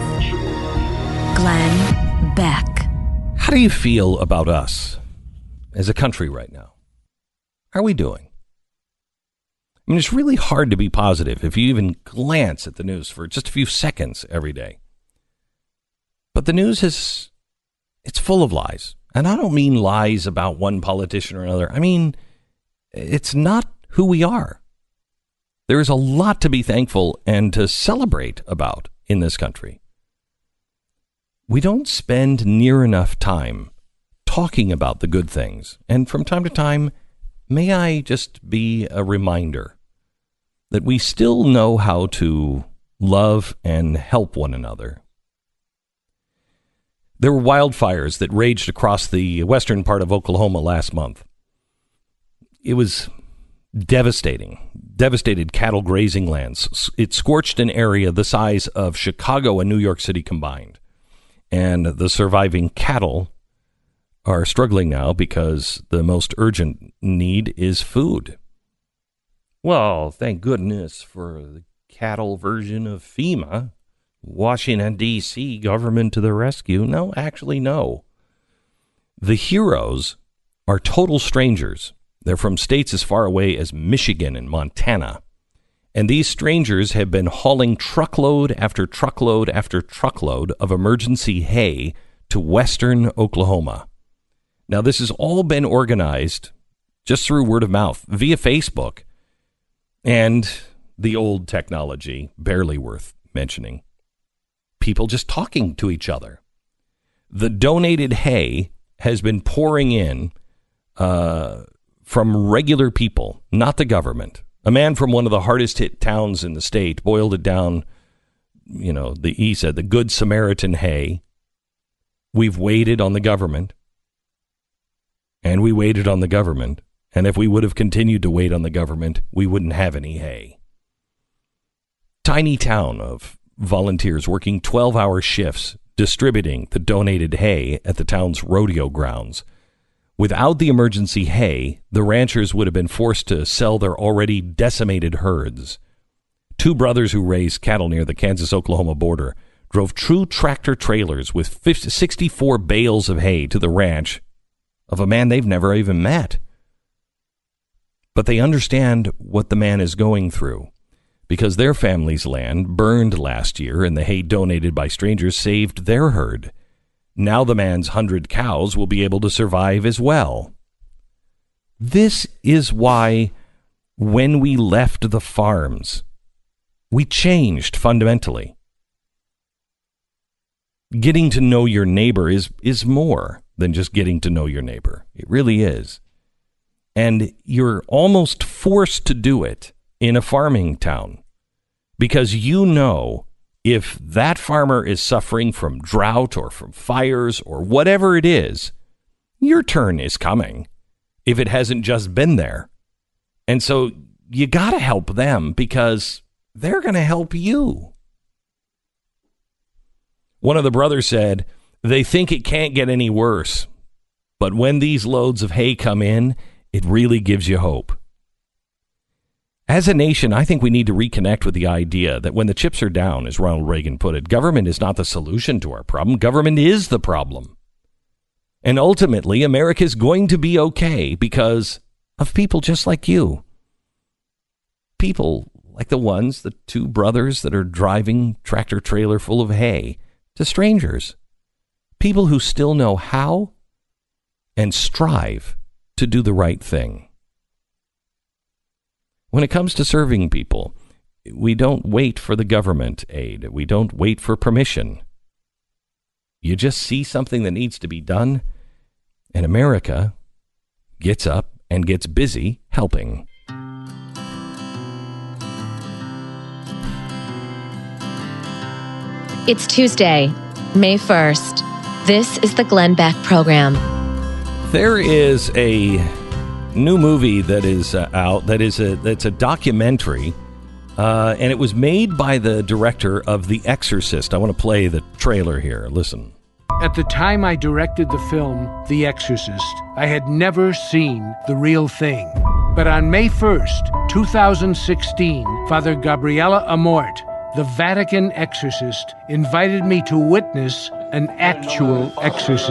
Speaker 8: Glenn Beck.
Speaker 3: How do you feel about us as a country right now? How are we doing? I mean, it's really hard to be positive if you even glance at the news for just a few seconds every day. But the news it's full of lies. And I don't mean lies about one politician or another. I mean, it's not who we are. There is a lot to be thankful and to celebrate about in this country. We don't spend near enough time talking about the good things. And from time to time, may I just be a reminder that we still know how to love and help one another. There were wildfires that raged across the western part of Oklahoma last month. It was devastated cattle grazing lands. It scorched an area the size of Chicago and New York City combined. And the surviving cattle are struggling now because the most urgent need is food. Well, thank goodness for the cattle version of FEMA. Washington, D.C., government to the rescue. No, actually, no. The heroes are total strangers. They're from states as far away as Michigan and Montana. And these strangers have been hauling truckload after truckload after truckload of emergency hay to western Oklahoma. Now, this has all been organized just through word of mouth via Facebook and the old technology, barely worth mentioning. People just talking to each other. The donated hay has been pouring in from regular people, not the government, A man from one of the hardest hit towns in the state boiled it down, he said, the Good Samaritan hay. We've waited on the government. And we waited on the government. And if we would have continued to wait on the government, we wouldn't have any hay. Tiny town of volunteers working 12-hour shifts, distributing the donated hay at the town's rodeo grounds. Without the emergency hay, the ranchers would have been forced to sell their already decimated herds. Two brothers who raised cattle near the Kansas-Oklahoma border drove true tractor trailers with 64 bales of hay to the ranch of a man they've never even met. But they understand what the man is going through, because their family's land burned last year and the hay donated by strangers saved their herd. Now the man's 100 cows will be able to survive as well. This is why when we left the farms, we changed fundamentally. Getting to know your neighbor is more than just getting to know your neighbor. It really is. And you're almost forced to do it in a farming town, because if that farmer is suffering from drought or from fires or whatever it is, your turn is coming if it hasn't just been there. And so you got to help them because they're going to help you. One of the brothers said, they think it can't get any worse, but when these loads of hay come in, it really gives you hope. As a nation, I think we need to reconnect with the idea that when the chips are down, as Ronald Reagan put it, government is not the solution to our problem. Government is the problem. And ultimately, America is going to be okay because of people just like you. People like the two brothers that are driving tractor trailer full of hay to strangers. People who still know how and strive to do the right thing. When it comes to serving people, we don't wait for the government aid. We don't wait for permission. You just see something that needs to be done, and America gets up and gets busy helping.
Speaker 2: It's Tuesday, May 1st. This is the Glenn Beck Program.
Speaker 3: There is a new movie that is out that's a documentary, and it was made by the director of The Exorcist. I want to play the trailer here. Listen.
Speaker 10: At the time I directed the film The Exorcist, I had never seen the real thing. But on May 1st, 2016, Father Gabriele Amort, the Vatican exorcist, invited me to witness an actual exorcism.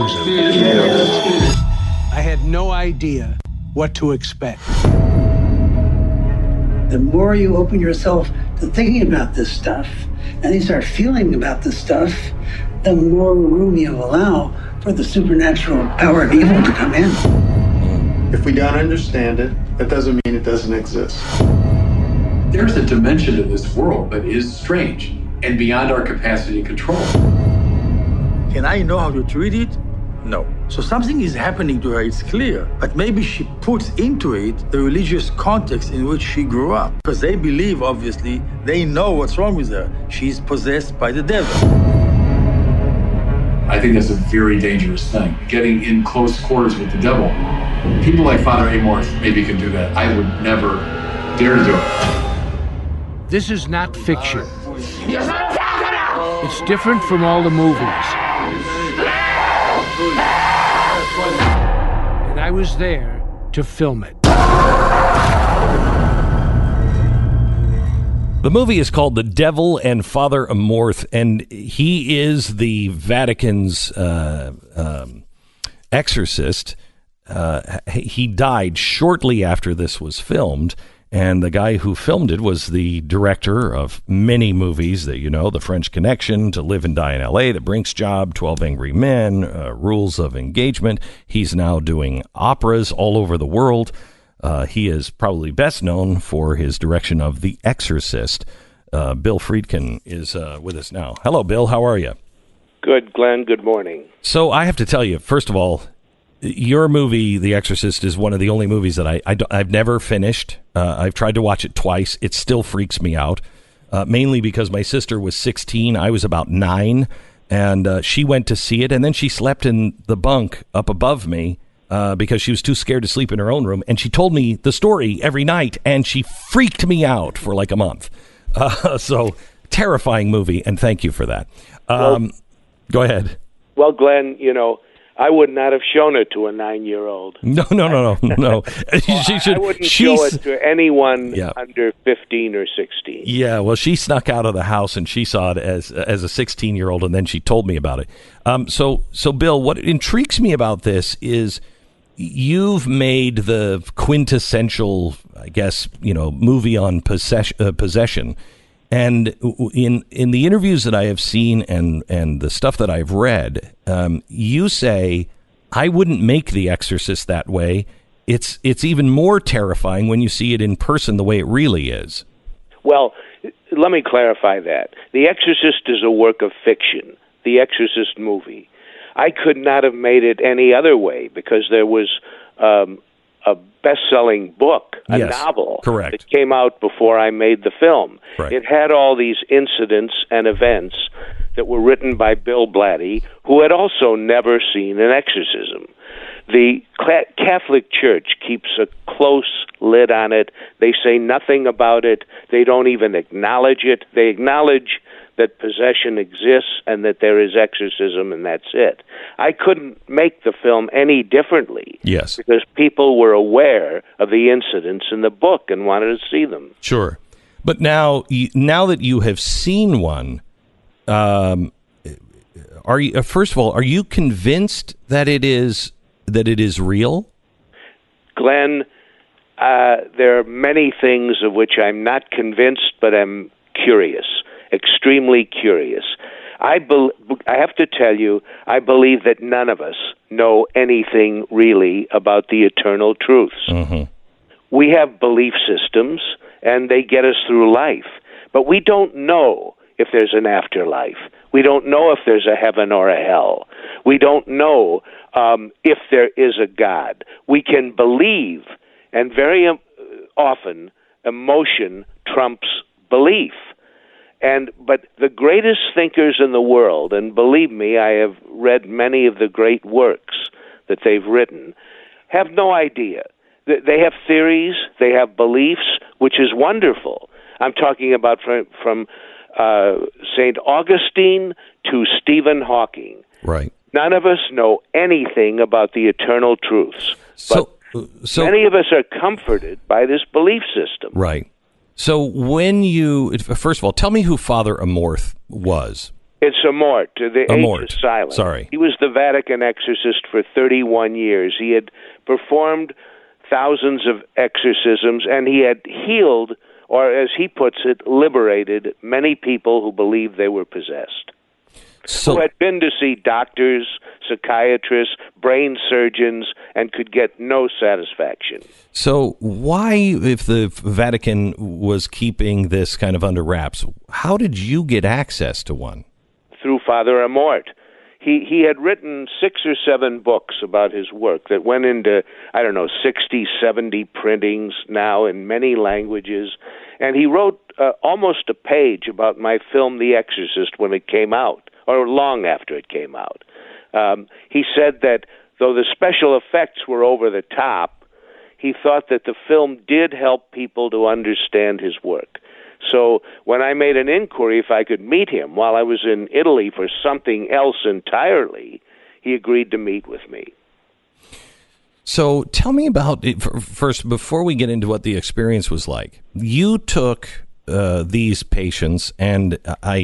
Speaker 10: I had no idea what to expect.
Speaker 11: The more you open yourself to thinking about this stuff, and you start feeling about this stuff, the more room you allow for the supernatural power of evil to come in.
Speaker 12: If we don't understand it, that doesn't mean it doesn't exist.
Speaker 13: There's a dimension to this world that is strange and beyond our capacity to control.
Speaker 14: Can I know how to treat it? No. So something is happening to her, it's clear. But maybe she puts into it the religious context in which she grew up. Because they believe, obviously, they know what's wrong with her. She's possessed by the devil.
Speaker 13: I think that's a very dangerous thing. Getting in close quarters with the devil. People like Father Amorth maybe can do that. I would never dare to do it.
Speaker 10: This is not fiction. It's different from all the movies. And I was there to film it.
Speaker 3: The movie is called The Devil and Father Amorth, and he is the Vatican's exorcist. He died shortly after this was filmed, and the guy who filmed it was the director of many movies that you know, The French Connection, To Live and Die in L.A., The Brinks Job, 12 Angry Men, Rules of Engagement. He's now doing operas all over the world. He is probably best known for his direction of The Exorcist. Bill Friedkin is with us now. Hello, Bill. How are you?
Speaker 15: Good, Glenn. Good morning.
Speaker 3: So I have to tell you, first of all, your movie, The Exorcist, is one of the only movies that I've never finished. I've tried to watch it twice. It still freaks me out, mainly because my sister was 16. I was about 9, and she went to see it, and then she slept in the bunk up above me because she was too scared to sleep in her own room, and she told me the story every night, and she freaked me out for like a month. So, terrifying movie, and thank you for that. Go ahead.
Speaker 15: Well, Glenn, I would not have shown it to a 9-year-old.
Speaker 3: No.
Speaker 15: I wouldn't show it to anyone under 15 or 16.
Speaker 3: Yeah, well, she snuck out of the house and she saw it as a 16-year-old, and then she told me about it. So Bill, what intrigues me about this is you've made the quintessential, I guess, movie on possession. And in the interviews that I have seen and the stuff that I've read, you say, I wouldn't make The Exorcist that way. It's even more terrifying when you see it in person the way it really is.
Speaker 15: Well, let me clarify that. The Exorcist is a work of fiction, the Exorcist movie. I could not have made it any other way because there was a best-selling book, a novel,
Speaker 3: correct,
Speaker 15: that came out before I made the film.
Speaker 3: Right.
Speaker 15: It had all these incidents and events that were written by Bill Blatty, who had also never seen an exorcism. The Catholic Church keeps a close lid on it. They say nothing about it. They don't even acknowledge it. They acknowledge that possession exists and that there is exorcism, and that's it. I couldn't make the film any differently.
Speaker 3: Yes.
Speaker 15: Because people were aware of the incidents in the book and wanted to see them.
Speaker 3: Sure. But now that you have seen one, are you, first of all, are you convinced that it is real?
Speaker 15: Glenn, there are many things of which I'm not convinced, but I'm curious. Extremely curious. I have to tell you, I believe that none of us know anything really about the eternal truths.
Speaker 3: Mm-hmm.
Speaker 15: We have belief systems, and they get us through life. But we don't know if there's an afterlife. We don't know if there's a heaven or a hell. We don't know if there is a God. We can believe, and very often emotion trumps belief. But the greatest thinkers in the world, and believe me, I have read many of the great works that they've written, have no idea. They have theories, they have beliefs, which is wonderful. I'm talking about from St. Augustine to Stephen Hawking.
Speaker 3: Right.
Speaker 15: None of us know anything about the eternal truths.
Speaker 3: So
Speaker 15: many of us are comforted by this belief system.
Speaker 3: Right. So when first of all, tell me who Father Amorth was.
Speaker 15: It's Amort, the
Speaker 3: Amort.
Speaker 15: H is silent.
Speaker 3: Sorry.
Speaker 15: He was the Vatican exorcist for 31 years. He had performed thousands of exorcisms, and he had healed, or as he puts it, liberated many people who believed they were possessed. Who had been to see doctors, psychiatrists, brain surgeons, and could get no satisfaction.
Speaker 3: So why, if the Vatican was keeping this kind of under wraps, how did you get access to one?
Speaker 15: Through Father Amort. He had written 6 or 7 books about his work that went into, 60, 70 printings now in many languages. And he wrote almost a page about my film, The Exorcist, when it came out, or long after it came out. He said that though the special effects were over the top, he thought that the film did help people to understand his work. So when I made an inquiry if I could meet him while I was in Italy for something else entirely, he agreed to meet with me.
Speaker 3: So tell me about it first, before we get into what the experience was like. You took these patients and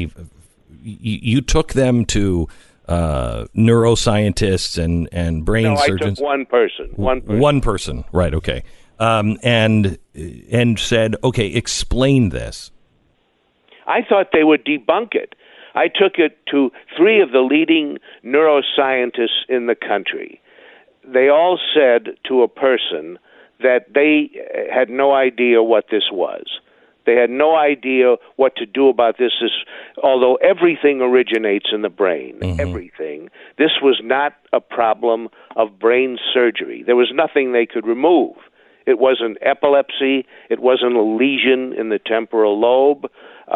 Speaker 3: you took them to neuroscientists and brain surgeons.
Speaker 15: No, I took one person.
Speaker 3: One person, right? Okay, and said, "Okay, explain this."
Speaker 15: I thought they would debunk it. I took it to 3 of the leading neuroscientists in the country. They all said to a person that they had no idea what this was. They had no idea what to do about this. Although everything originates in the brain, everything, this was not a problem of brain surgery. There was nothing they could remove. It wasn't epilepsy. It wasn't a lesion in the temporal lobe.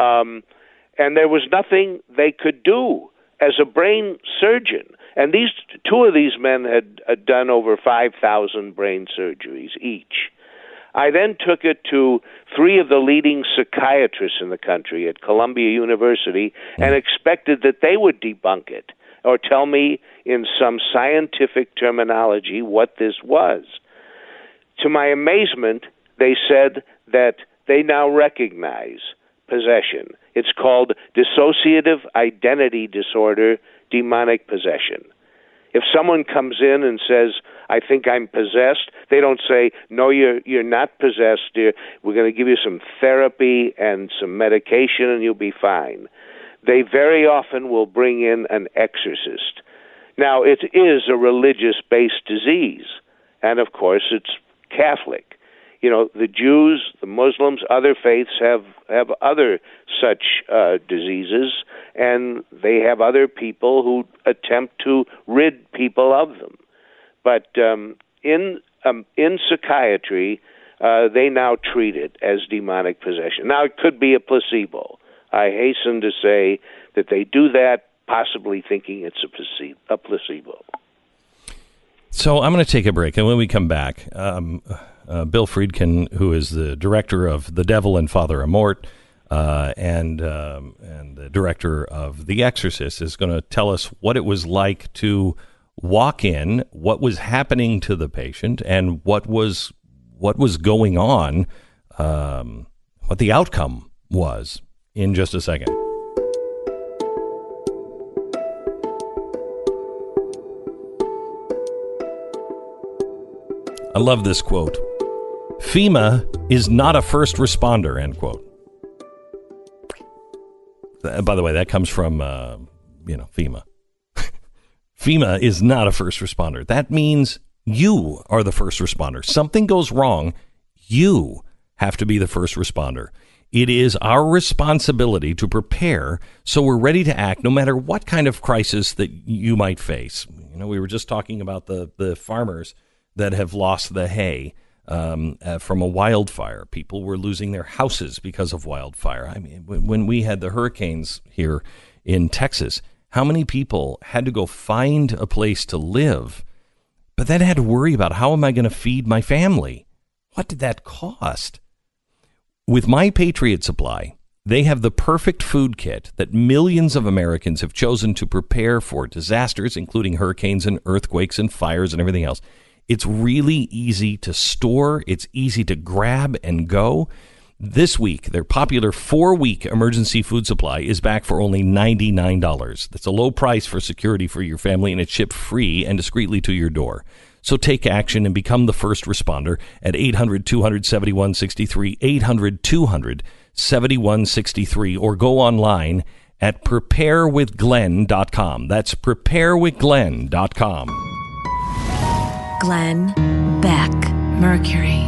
Speaker 15: And there was nothing they could do as a brain surgeon. And two of these men had done over 5,000 brain surgeries each. I then took it to 3 of the leading psychiatrists in the country at Columbia University and expected that they would debunk it or tell me in some scientific terminology what this was. To my amazement, they said that they now recognize possession. It's called dissociative identity disorder, demonic possession. If someone comes in and says, I think I'm possessed, they don't say, no, you're not possessed, dear. We're going to give you some therapy and some medication and you'll be fine. They very often will bring in an exorcist. Now, it is a religious-based disease, and of course it's Catholic. You know, the Jews, the Muslims, other faiths have other such diseases, and they have other people who attempt to rid people of them. But in psychiatry, they now treat it as demonic possession. Now, it could be a placebo. I hasten to say that they do that, possibly thinking it's a placebo.
Speaker 3: So I'm going to take a break, and when we come back, Bill Friedkin, who is the director of The Devil and Father Amort and the director of The Exorcist, is going to tell us what it was like to walk in, what was happening to the patient, and what was going on, what the outcome was, in just a second. I love this quote. FEMA is not a first responder, end quote. By the way, that comes from, FEMA. FEMA is not a first responder. That means you are the first responder. Something goes wrong, you have to be the first responder. It is our responsibility to prepare so we're ready to act no matter what kind of crisis that you might face. You know, we were just talking about the farmers that have lost the hay from a wildfire. People were losing their houses because of wildfire. I mean, when we had the hurricanes here in Texas, how many people had to go find a place to live, but then had to worry about how am I going to feed my family? What did that cost? With My Patriot Supply, they have the perfect food kit that millions of Americans have chosen to prepare for disasters, including hurricanes and earthquakes and fires and everything else. It's really easy to store. It's easy to grab and go. This week, their popular 4-week emergency food supply is back for only $99. That's a low price for security for your family, and it's shipped free and discreetly to your door. So take action and become the first responder at 800-200-7163, 800-200-7163, or go online at preparewithglenn.com. That's preparewithglenn.com.
Speaker 8: Glenn Beck, Mercury.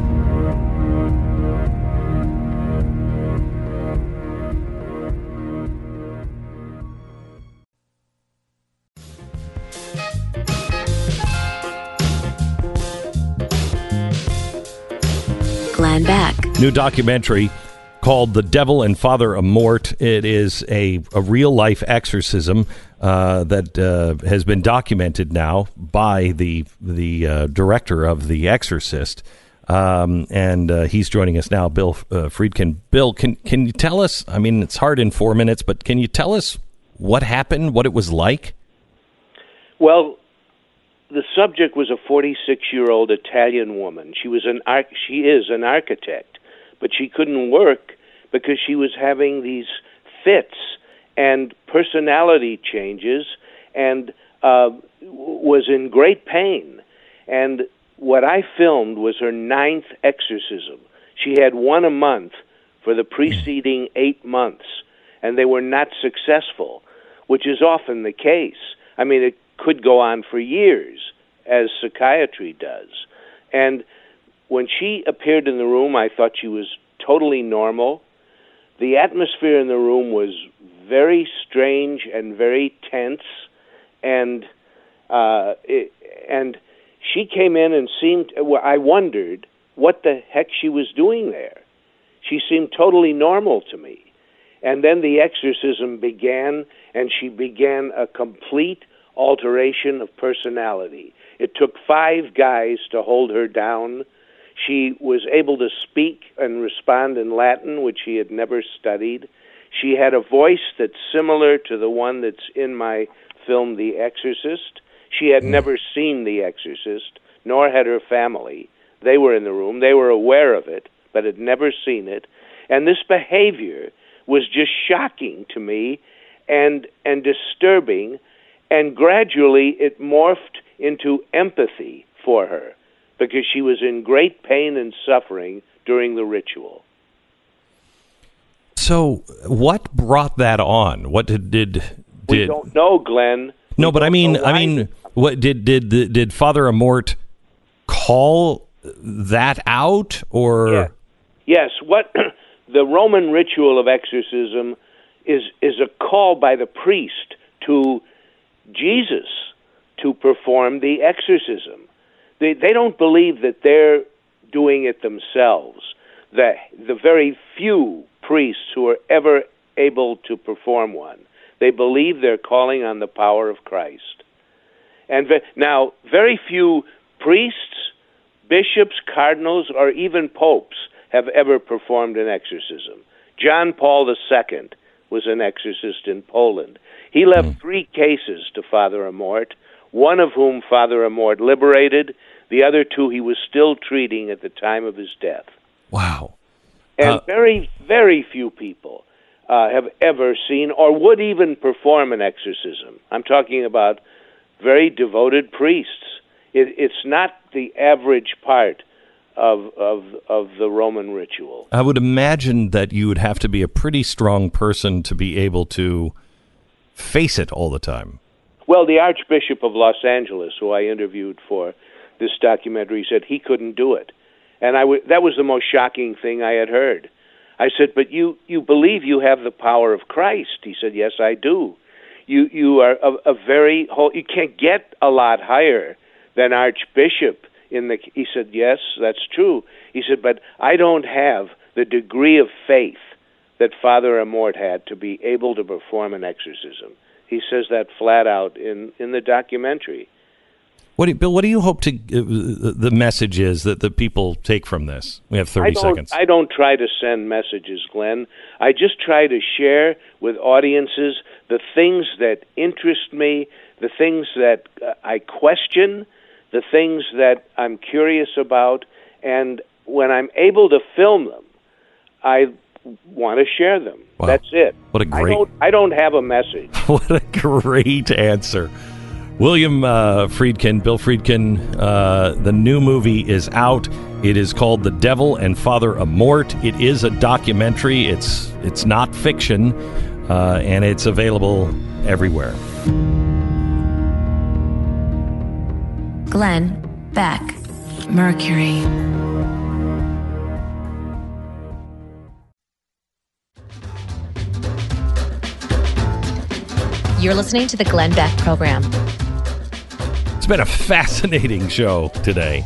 Speaker 8: Glenn Beck.
Speaker 3: New documentary called The Devil and Father Amort. It is a real-life exorcism that has been documented now by the director of The Exorcist. And he's joining us now, Bill Friedkin. Bill, can you tell us, I mean, it's hard in 4 minutes, but can you tell us what happened, what it was like?
Speaker 15: Well, the subject was a 46-year-old Italian woman. She is an architect, but she couldn't work because she was having these fits and personality changes and was in great pain. And what I filmed was her 9th exorcism. She had one a month for the preceding 8 months, and they were not successful, which is often the case. I mean, it could go on for years, as psychiatry does. And when she appeared in the room, I thought she was totally normal. The atmosphere in the room was very strange and very tense, and she came in and seemed. Well, I wondered what the heck she was doing there. She seemed totally normal to me. And then the exorcism began, and she began a complete alteration of personality. It took 5 guys to hold her down. She was able to speak and respond in Latin, which she had never studied. She had a voice that's similar to the one that's in my film, The Exorcist. She had never seen The Exorcist, nor had her family. They were in the room. They were aware of it, but had never seen it. And this behavior was just shocking to me and disturbing, and gradually it morphed into empathy for her because she was in great pain and suffering during the ritual.
Speaker 3: So what brought that on? What did
Speaker 15: we don't know, Glenn.
Speaker 3: No, but I mean, what did Father Amort call that out, or?
Speaker 15: Yeah. Yes, what the Roman ritual of exorcism is a call by the priest to Jesus to perform the exorcism. They don't believe that they're doing it themselves. That the very few priests who are ever able to perform one, they believe they're calling on the power of Christ. And now, very few priests, bishops, cardinals, or even popes have ever performed an exorcism. John Paul II was an exorcist in Poland. He left 3 cases to Father Amort, one of whom Father Amort liberated, the other 2 he was still treating at the time of his death.
Speaker 3: Wow.
Speaker 15: And very, very few people have ever seen or would even perform an exorcism. I'm talking about very devoted priests. It's not the average part of the Roman ritual.
Speaker 3: I would imagine that you would have to be a pretty strong person to be able to face it all the time.
Speaker 15: Well, the Archbishop of Los Angeles, who I interviewed for this documentary, said he couldn't do it. And that was the most shocking thing I had heard. I said, but you believe you have the power of Christ? He said, yes, I do. You are a very whole, you can't get a lot higher than Archbishop he said, yes, that's true. He said, but I don't have the degree of faith that Father Amort had to be able to perform an exorcism. He says that flat out in the documentary.
Speaker 3: Bill, what do you hope the message is that the people take from this? We have 30 seconds.
Speaker 15: I don't try to send messages, Glenn. I just try to share with audiences the things that interest me, the things that I question, the things that I'm curious about, and when I'm able to film them, I want to share them.
Speaker 3: Wow.
Speaker 15: That's it.
Speaker 3: What a great...
Speaker 15: I don't have a message.
Speaker 3: What a great answer. William Friedkin, Bill Friedkin, the new movie is out. It is called The Devil and Father Amort. It is a documentary. It's not fiction, and it's available everywhere.
Speaker 8: Glenn Beck, Mercury.
Speaker 2: You're listening to the Glenn Beck Program.
Speaker 3: It's been a fascinating show today.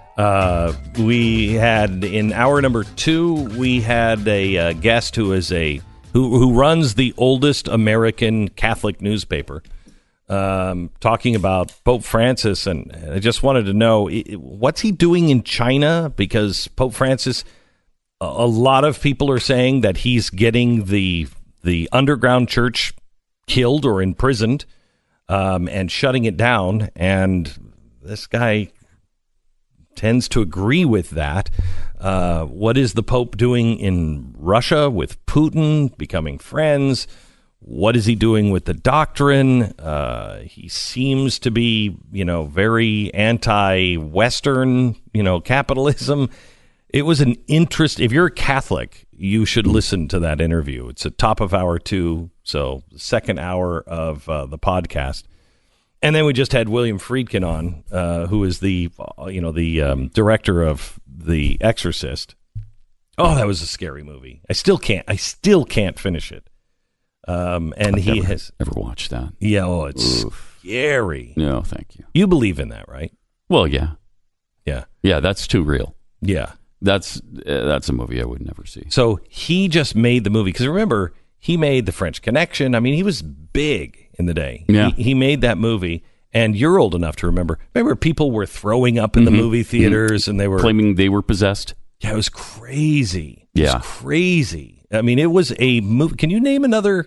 Speaker 3: We had, in hour number 2, we had a guest who is who runs the oldest American Catholic newspaper, talking about Pope Francis, and I just wanted to know, what's he doing in China? Because Pope Francis, a lot of people are saying that he's getting the underground church killed or imprisoned, and shutting it down, and this guy tends to agree with that. What is the Pope doing in Russia with Putin, becoming friends? What is he doing with the doctrine? He seems to be, very anti-Western, capitalism. It was an interest. If you're a Catholic, you should listen to that interview. It's at top of hour 2, so the second hour of the podcast. And then we just had William Friedkin on, who is the director of The Exorcist. Oh, that was a scary movie. I still can't finish it. And he has
Speaker 16: never watched that.
Speaker 3: Yeah, it's scary.
Speaker 16: No, thank you.
Speaker 3: You believe in that, right?
Speaker 16: Well, yeah.
Speaker 3: Yeah,
Speaker 16: that's too real.
Speaker 3: Yeah.
Speaker 16: That's a movie I would never see.
Speaker 3: So he just made the movie, because remember, he made The French Connection. I mean, he was big in the day.
Speaker 16: Yeah.
Speaker 3: He made that movie, and you're old enough to remember. Remember, people were throwing up in the movie theaters, and they were
Speaker 16: claiming they were possessed.
Speaker 3: Yeah, it was crazy.
Speaker 16: Yeah.
Speaker 3: It was crazy. I mean, it was a movie. Can you name another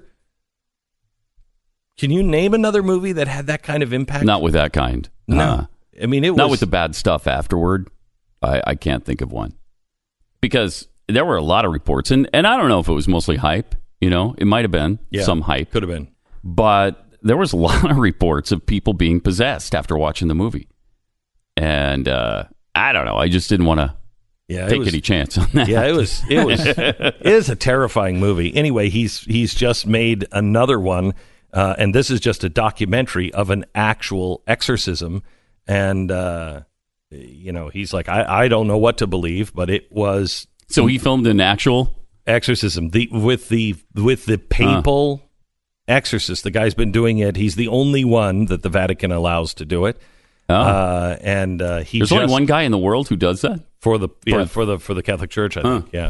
Speaker 3: movie that had that kind of impact?
Speaker 16: Not with that kind.
Speaker 3: No. I mean, it was
Speaker 16: not with the bad stuff afterward. I can't think of one, because there were a lot of reports, and I don't know if it was mostly hype. It might have been some hype.
Speaker 3: Could have been.
Speaker 16: But there was a lot of reports of people being possessed after watching the movie. And I don't know. I just didn't want to take any chance on that.
Speaker 3: Yeah, it is a terrifying movie. Anyway, he's just made another one, and this is just a documentary of an actual exorcism. And, he's like, I don't know what to believe, but it was.
Speaker 16: So he filmed an actual
Speaker 3: exorcism with the papal exorcist. The guy's been doing it. He's the only one that the Vatican allows to do it.
Speaker 16: There's only one guy in the world who does that
Speaker 3: for the Catholic Church, I think. Yeah.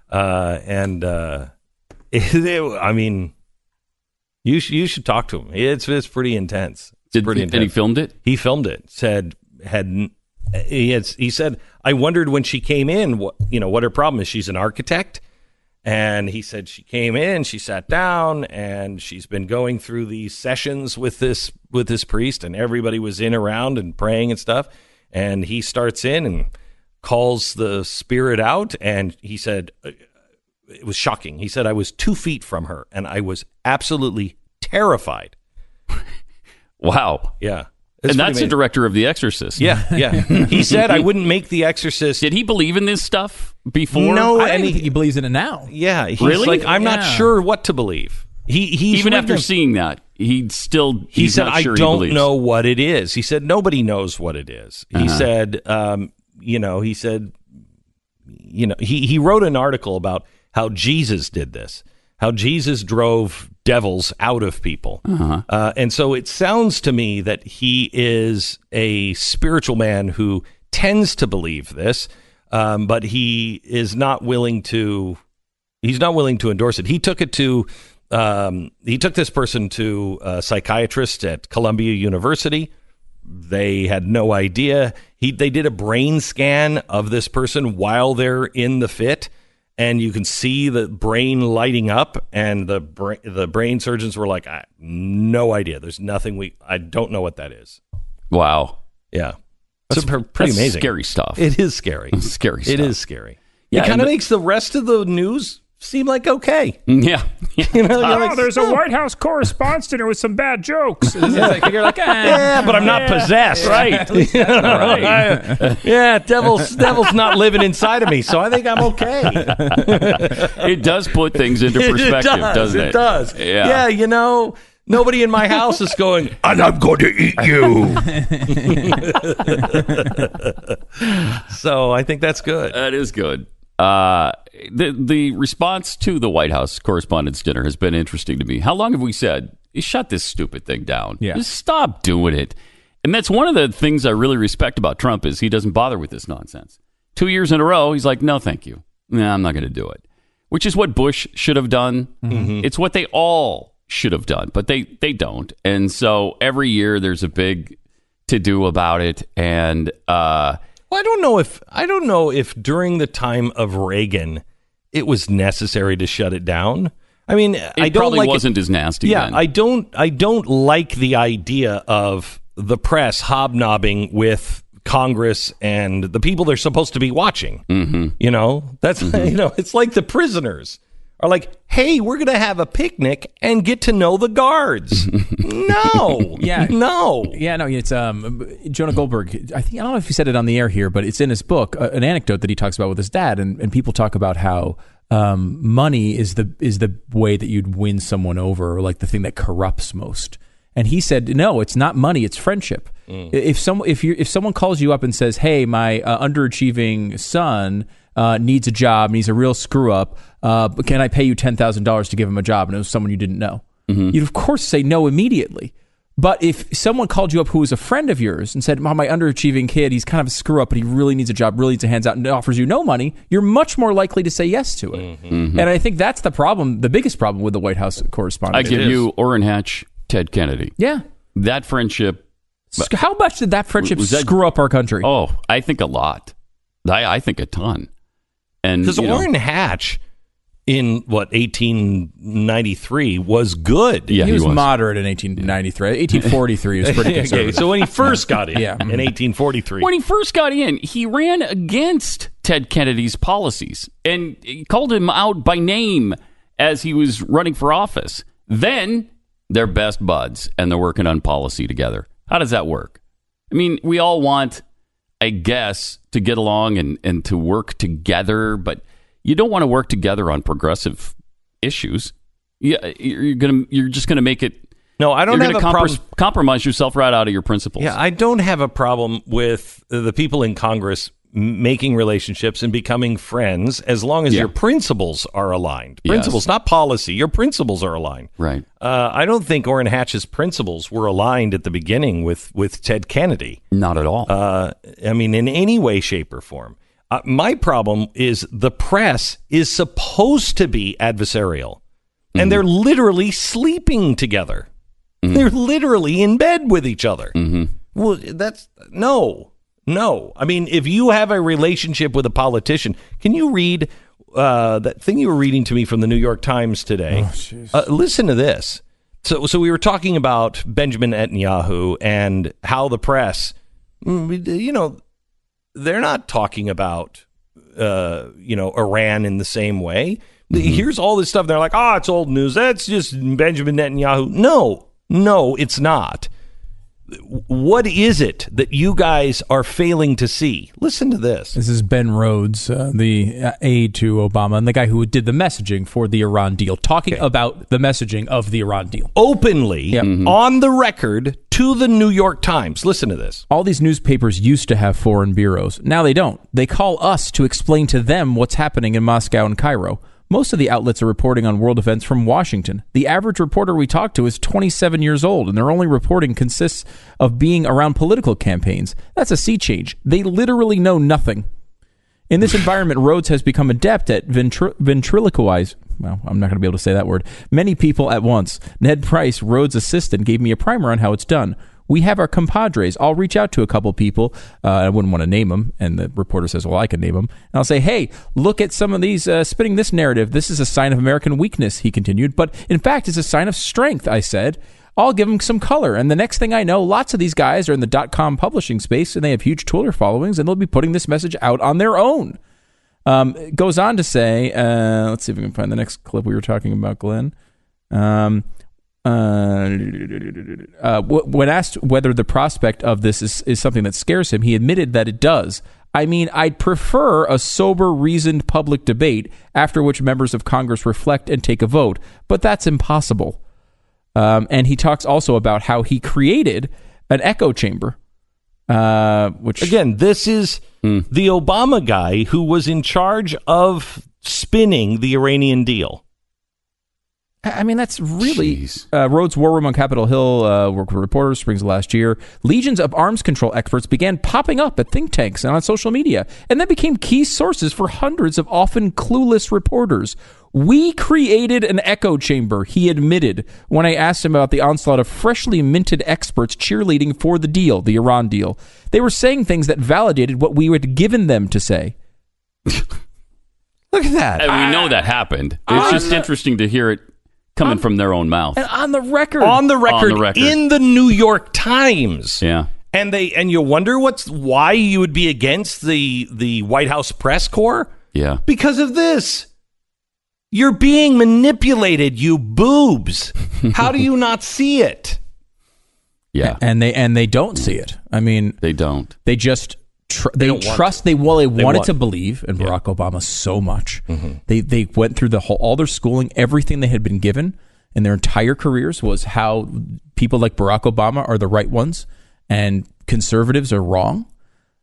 Speaker 3: I mean, you should talk to him. It's pretty intense. Pretty intense.
Speaker 16: And he filmed it?
Speaker 3: He filmed it. He said, I wondered when she came in, what her problem is. She's an architect. And he said she came in, she sat down, and she's been going through these sessions with this priest, and everybody was in around and praying and stuff. And he starts in and calls the spirit out, and he said, it was shocking. He said, I was 2 feet from her, and I was absolutely terrified.
Speaker 16: Wow.
Speaker 3: Yeah.
Speaker 16: And that's the director of The Exorcist.
Speaker 3: Yeah. He said, I wouldn't make The Exorcist.
Speaker 16: Did he believe in this stuff before?
Speaker 4: No, I don't think he believes in it now.
Speaker 3: Yeah. He's
Speaker 16: really?
Speaker 3: like, I'm not sure what to believe. He's
Speaker 16: even after seeing that, he said,
Speaker 3: I don't know what it is. He said, nobody knows what it is. He said, he wrote an article about how Jesus did this, how Jesus drove devils out of people. And so it sounds to me that he is a spiritual man who tends to believe this, but he is not willing to endorse it. He took this person to a psychiatrist at Columbia University. They had no idea. They did a brain scan of this person while they're in the fit, and you can see the brain lighting up, and the brain surgeons were like, no idea. There's nothing I don't know what that is.
Speaker 16: Wow.
Speaker 3: Yeah. That's pretty amazing.
Speaker 16: Scary stuff.
Speaker 3: It is scary.
Speaker 16: Scary stuff.
Speaker 3: It is scary.
Speaker 16: Yeah,
Speaker 3: it kind of makes the rest of the news seem like okay.
Speaker 16: Yeah.
Speaker 17: There's a White House correspondence dinner with some bad jokes.
Speaker 4: You're like,
Speaker 3: yeah, but I'm not possessed.
Speaker 16: Right.
Speaker 3: Yeah, devil's not living inside of me, so I think I'm okay.
Speaker 16: It does put things into perspective, doesn't it?
Speaker 3: It does.
Speaker 16: Yeah,
Speaker 3: nobody in my house is going, and I'm going to eat you. So I think that's good.
Speaker 16: That is good. The response to the White House Correspondents' Dinner has been interesting to me. How long have we said, shut this stupid thing down?
Speaker 4: Yeah.
Speaker 16: Just stop doing it. And that's one of the things I really respect about Trump is he doesn't bother with this nonsense. 2 years in a row, he's like, no, thank you. No, I'm not going to do it. Which is what Bush should have done. Mm-hmm. It's what they all should have done, but they don't. And so every year there's a big to-do about it. And
Speaker 3: well, I don't know if during the time of Reagan it was necessary to shut it down. I mean,
Speaker 16: it probably wasn't as nasty.
Speaker 3: Yeah,
Speaker 16: then.
Speaker 3: I don't like the idea of the press hobnobbing with Congress and the people they're supposed to be watching.
Speaker 16: Mm-hmm.
Speaker 3: That's it's like the prisoners are like, hey, we're going to have a picnic and get to know the guards. No.
Speaker 4: It's Jonah Goldberg. I don't know if he said it on the air here, but it's in his book, an anecdote that he talks about with his dad, and people talk about how money is the way that you'd win someone over, or like the thing that corrupts most. And he said, no, it's not money, it's friendship. If someone calls you up and says, hey, my underachieving son needs a job and he's a real screw up, but can I pay you $10,000 to give him a job? And it was someone you didn't know. You'd of course say no immediately. But if someone called you up who was a friend of yours and said, my underachieving kid, he's kind of a screw up, but he really needs a job, really needs a hands out, and offers you no money, you're much more likely to say yes to it. And I think that's the problem, the biggest problem with the White House correspondent.
Speaker 16: I give you Orrin Hatch, Ted Kennedy.
Speaker 4: Yeah.
Speaker 16: That friendship.
Speaker 4: How much did that friendship screw up our country?
Speaker 16: Oh, I think a lot. I think a ton. And
Speaker 3: because Orrin Hatch in 1893 was good.
Speaker 4: Yeah, he was moderate in 1893. 1843 was pretty conservative.
Speaker 3: Okay, so when he first got in, in 1843.
Speaker 16: When he first got in, he ran against Ted Kennedy's policies and he called him out by name as he was running for office. Then they're best buds and they're working on policy together. How does that work? I mean, we all want, I guess, to get along and to work together, but you don't want to work together on progressive issues. You're just gonna make it.
Speaker 3: No, I don't have a problem.
Speaker 16: Compromise yourself right out of your principles.
Speaker 3: Yeah, I don't have a problem with the people in Congress making relationships and becoming friends as long as your principles are aligned. Principles, not policy. Your principles are aligned.
Speaker 16: Right.
Speaker 3: I don't think Orrin Hatch's principles were aligned at the beginning with Ted Kennedy.
Speaker 16: Not at all.
Speaker 3: I mean, in any way, shape, or form. My problem is the press is supposed to be adversarial, and they're literally sleeping together. They're literally in bed with each other. Well, that's no. I mean, if you have a relationship with a politician, can you read that thing you were reading to me from the New York Times today? Listen to this. So we were talking about Benjamin Netanyahu and how the press, they're not talking about, Iran in the same way. Here's all this stuff. They're like, it's old news. That's just Benjamin Netanyahu. No, it's not. What is it that you guys are failing to see? Listen to this.
Speaker 4: This is Ben Rhodes, the aide to Obama and the guy who did the messaging for the Iran deal, talking about the messaging of the Iran deal.
Speaker 3: Openly, on the record, to the New York Times. Listen to this.
Speaker 4: All these newspapers used to have foreign bureaus. Now they don't. They call us to explain to them what's happening in Moscow and Cairo. Most of the outlets are reporting on world events from Washington. The average reporter we talk to is 27 years old, and their only reporting consists of being around political campaigns. That's a sea change. They literally know nothing. In this environment, Rhodes has become adept at ventriloquize. Well, I'm not going to be able to say that word. Many people at once. Ned Price, Rhodes' assistant, gave me a primer on how it's done. We have our compadres. I'll reach out to a couple people. I wouldn't want to name them. And the reporter says, well, I can name them. And I'll say, hey, look at some of these spinning this narrative. This is a sign of American weakness, he continued. But in fact, it's a sign of strength, I said. I'll give them some color. And the next thing I know, lots of these guys are in the .com publishing space, and they have huge Twitter followings, and they'll be putting this message out on their own. It goes on to say, let's see if we can find the next clip we were talking about, Glenn. When asked whether the prospect of this is something that scares him, he admitted that it does. I mean, I'd prefer a sober, reasoned public debate after which members of Congress reflect and take a vote, but that's impossible. And he talks also about how he created an echo chamber. Which
Speaker 3: again, this is the Obama guy who was in charge of spinning the Iranian deal.
Speaker 4: I mean, that's really Rhodes' War Room on Capitol Hill, worked with reporters, springs of last year. Legions of arms control experts began popping up at think tanks and on social media, and then became key sources for hundreds of often clueless reporters. We created an echo chamber, he admitted, when I asked him about the onslaught of freshly minted experts cheerleading for the deal, the Iran deal. They were saying things that validated what we had given them to say.
Speaker 3: Look at that.
Speaker 16: And we know that happened. It's just interesting to hear it coming from their own mouth.
Speaker 4: And on the record.
Speaker 3: On the record. In the New York Times.
Speaker 16: Yeah.
Speaker 3: And you wonder why you would be against the White House press corps?
Speaker 16: Yeah.
Speaker 3: Because of this. You're being manipulated, you boobs. How do you not see it?
Speaker 4: Yeah. And they don't see it. I mean,
Speaker 16: they don't.
Speaker 4: They just they trust. They wanted to believe in Barack Obama so much. Mm-hmm. They went through all their schooling, everything they had been given in their entire careers was how people like Barack Obama are the right ones and conservatives are wrong.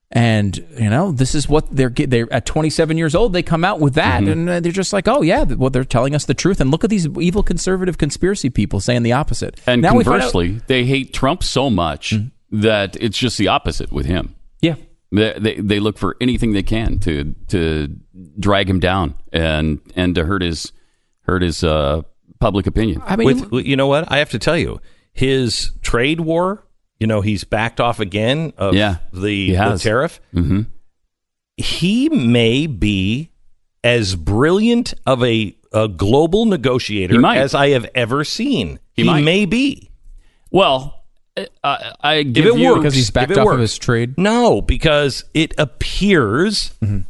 Speaker 4: And, this is what they're at 27 years old, they come out with that. And they're just like, oh, yeah, well, they're telling us the truth. And look at these evil conservative conspiracy people saying the opposite.
Speaker 16: And now conversely, they hate Trump so much that it's just the opposite with him.
Speaker 4: Yeah.
Speaker 16: They look for anything they can to drag him down and to hurt his public opinion.
Speaker 3: I mean, you know what? I have to tell you, his trade war, he's backed off again of the tariff.
Speaker 16: Mm-hmm.
Speaker 3: He may be as brilliant of a global negotiator as I have ever seen. He may be.
Speaker 16: Well, I give
Speaker 3: if it
Speaker 16: you
Speaker 3: works,
Speaker 4: because he's backed off of his trade.
Speaker 3: No, because it appears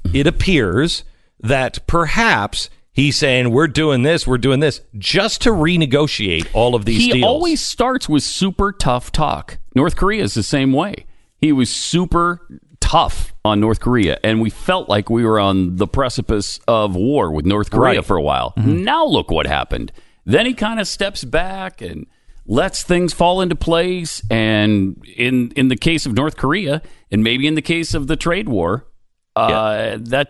Speaker 3: that perhaps he's saying we're doing this just to renegotiate all of these deals.
Speaker 16: He always starts with super tough talk. North Korea is the same way. He was super tough on North Korea, and we felt like we were on the precipice of war with North Korea for a while. Now look what happened. Then he kind of steps back and lets things fall into place. And in the case of North Korea, and maybe in the case of the trade war, that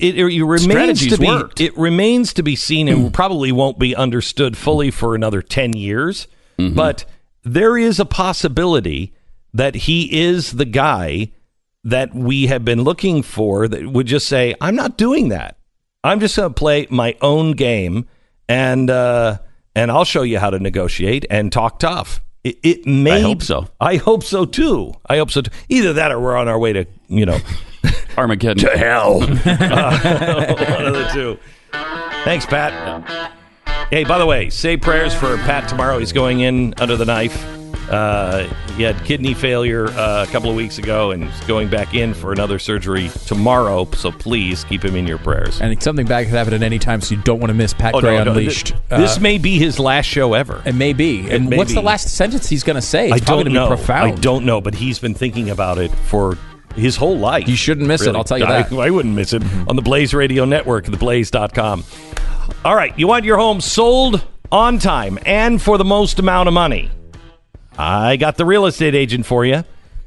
Speaker 3: it remains to be seen, and probably won't be understood fully for another 10 years. But there is a possibility that he is the guy that we have been looking for, that would just say, I'm not doing that. I'm just going to play my own game, and I'll show you how to negotiate and talk tough. It may.
Speaker 16: I hope so.
Speaker 3: I hope so too. Either that, or we're on our way to
Speaker 16: Armageddon.
Speaker 3: To hell. One of the two. Thanks, Pat. Hey, by the way, say prayers for Pat tomorrow. He's going in under the knife. He had kidney failure a couple of weeks ago, and he's going back in for another surgery tomorrow. So please keep him in your prayers.
Speaker 4: And something bad could happen at any time, so you don't want to miss Pat Gray Unleashed.
Speaker 3: This may be his last show ever.
Speaker 4: It may be. And what's the last sentence he's going to say? It's probably going to be profound.
Speaker 3: I don't know, but he's been thinking about it for his whole life.
Speaker 4: You shouldn't miss it, I'll tell you that.
Speaker 3: I wouldn't miss it on the Blaze Radio Network, theblaze.com. All right, you want your home sold on time and for the most amount of money? I got the real estate agent for you.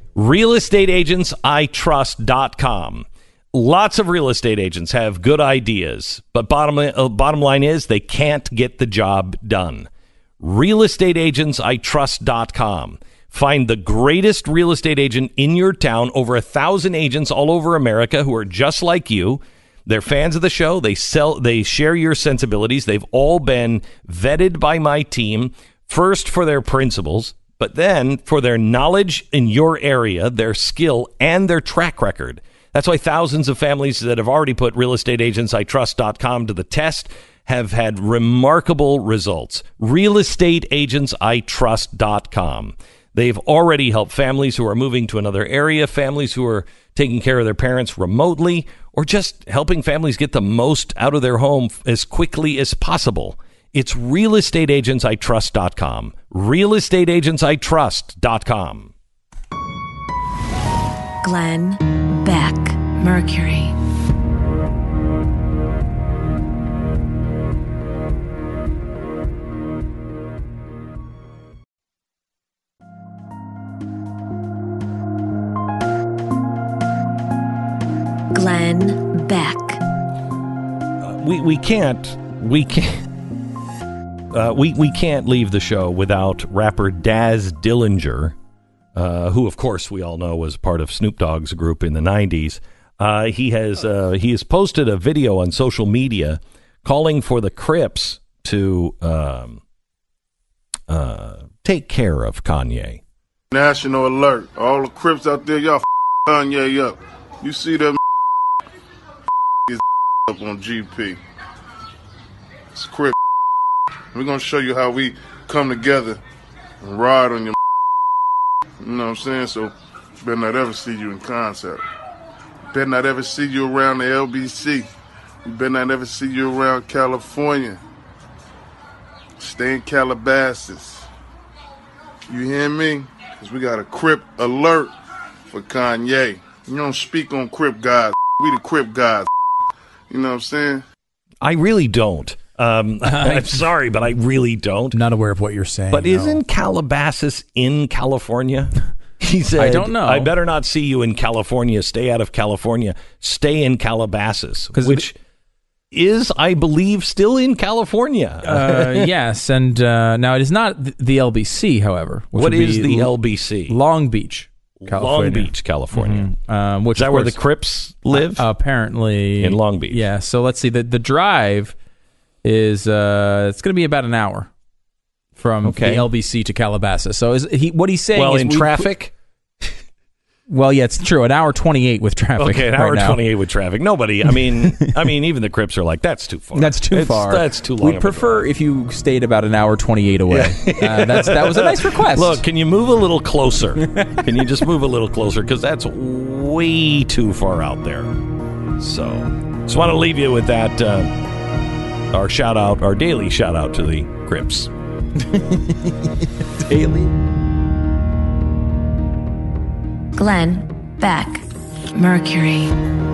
Speaker 3: RealestateAgentsITrust.com. Lots of real estate agents have good ideas, but bottom line is they can't get the job done. RealestateAgentsITrust.com. Find the greatest real estate agent in your town. Over 1,000 agents all over America who are just like you. They're fans of the show. They share your sensibilities. They've all been vetted by my team, first for their principles, but then for their knowledge in your area, their skill, and their track record. That's why thousands of families that have already put realestateagentsitrust.com to the test have had remarkable results. Realestateagentsitrust.com. They've already helped families who are moving to another area, families who are taking care of their parents remotely, or just helping families get the most out of their home as quickly as possible. It's realestateagentsitrust.com. Realestateagentsitrust.com.
Speaker 8: Glenn Beck, Mercury. Glenn Beck.
Speaker 3: We can't leave the show without rapper Daz Dillinger, who of course we all know was part of Snoop Dogg's group in the 90s. He has posted a video on social media calling for the Crips to take care of Kanye.
Speaker 18: National alert. All the Crips out there, y'all Kanye up. You see them is up on GP. It's Crip. We're going to show you how we come together and ride on your you know what I'm saying? So, better not ever see you in concert. Better not ever see you around the LBC. Better not ever see you around California. Stay in Calabasas. You hear me? Because we got a Crip alert for Kanye. You don't speak on Crip guys. We the Crip guys. You know what I'm saying?
Speaker 3: I really don't. I'm sorry, but I really don't.
Speaker 4: Not aware of what you're saying.
Speaker 3: But isn't Calabasas in California? He said,
Speaker 4: I don't know.
Speaker 3: I better not see you in California. Stay out of California. Stay in Calabasas, which is, I believe, still in California.
Speaker 4: Yes, and now it is not the LBC, however.
Speaker 3: What is the LBC?
Speaker 4: Long Beach, California.
Speaker 3: Long Beach, California.
Speaker 4: Mm-hmm.
Speaker 3: Is that where the Crips live?
Speaker 4: Apparently.
Speaker 3: In Long Beach.
Speaker 4: Yeah, so let's see. The drive is, it's going to be about an hour from the LBC to Calabasas. So what he's saying is...
Speaker 3: Well, in traffic?
Speaker 4: Well, yeah, it's true. An hour 28 with traffic.
Speaker 3: Okay, an hour 28 with traffic. Nobody. I mean, even the Crips are like, that's too far.
Speaker 4: That's too far.
Speaker 3: That's too long.
Speaker 4: We'd prefer if you stayed about an hour 28 away. That was a nice request.
Speaker 3: Look, can you move a little closer? Can you just move a little closer? Because that's way too far out there. So, just want to leave you with that. Our shout out, our daily shout out to the Crips.
Speaker 4: Daily.
Speaker 8: Glenn Beck, Mercury.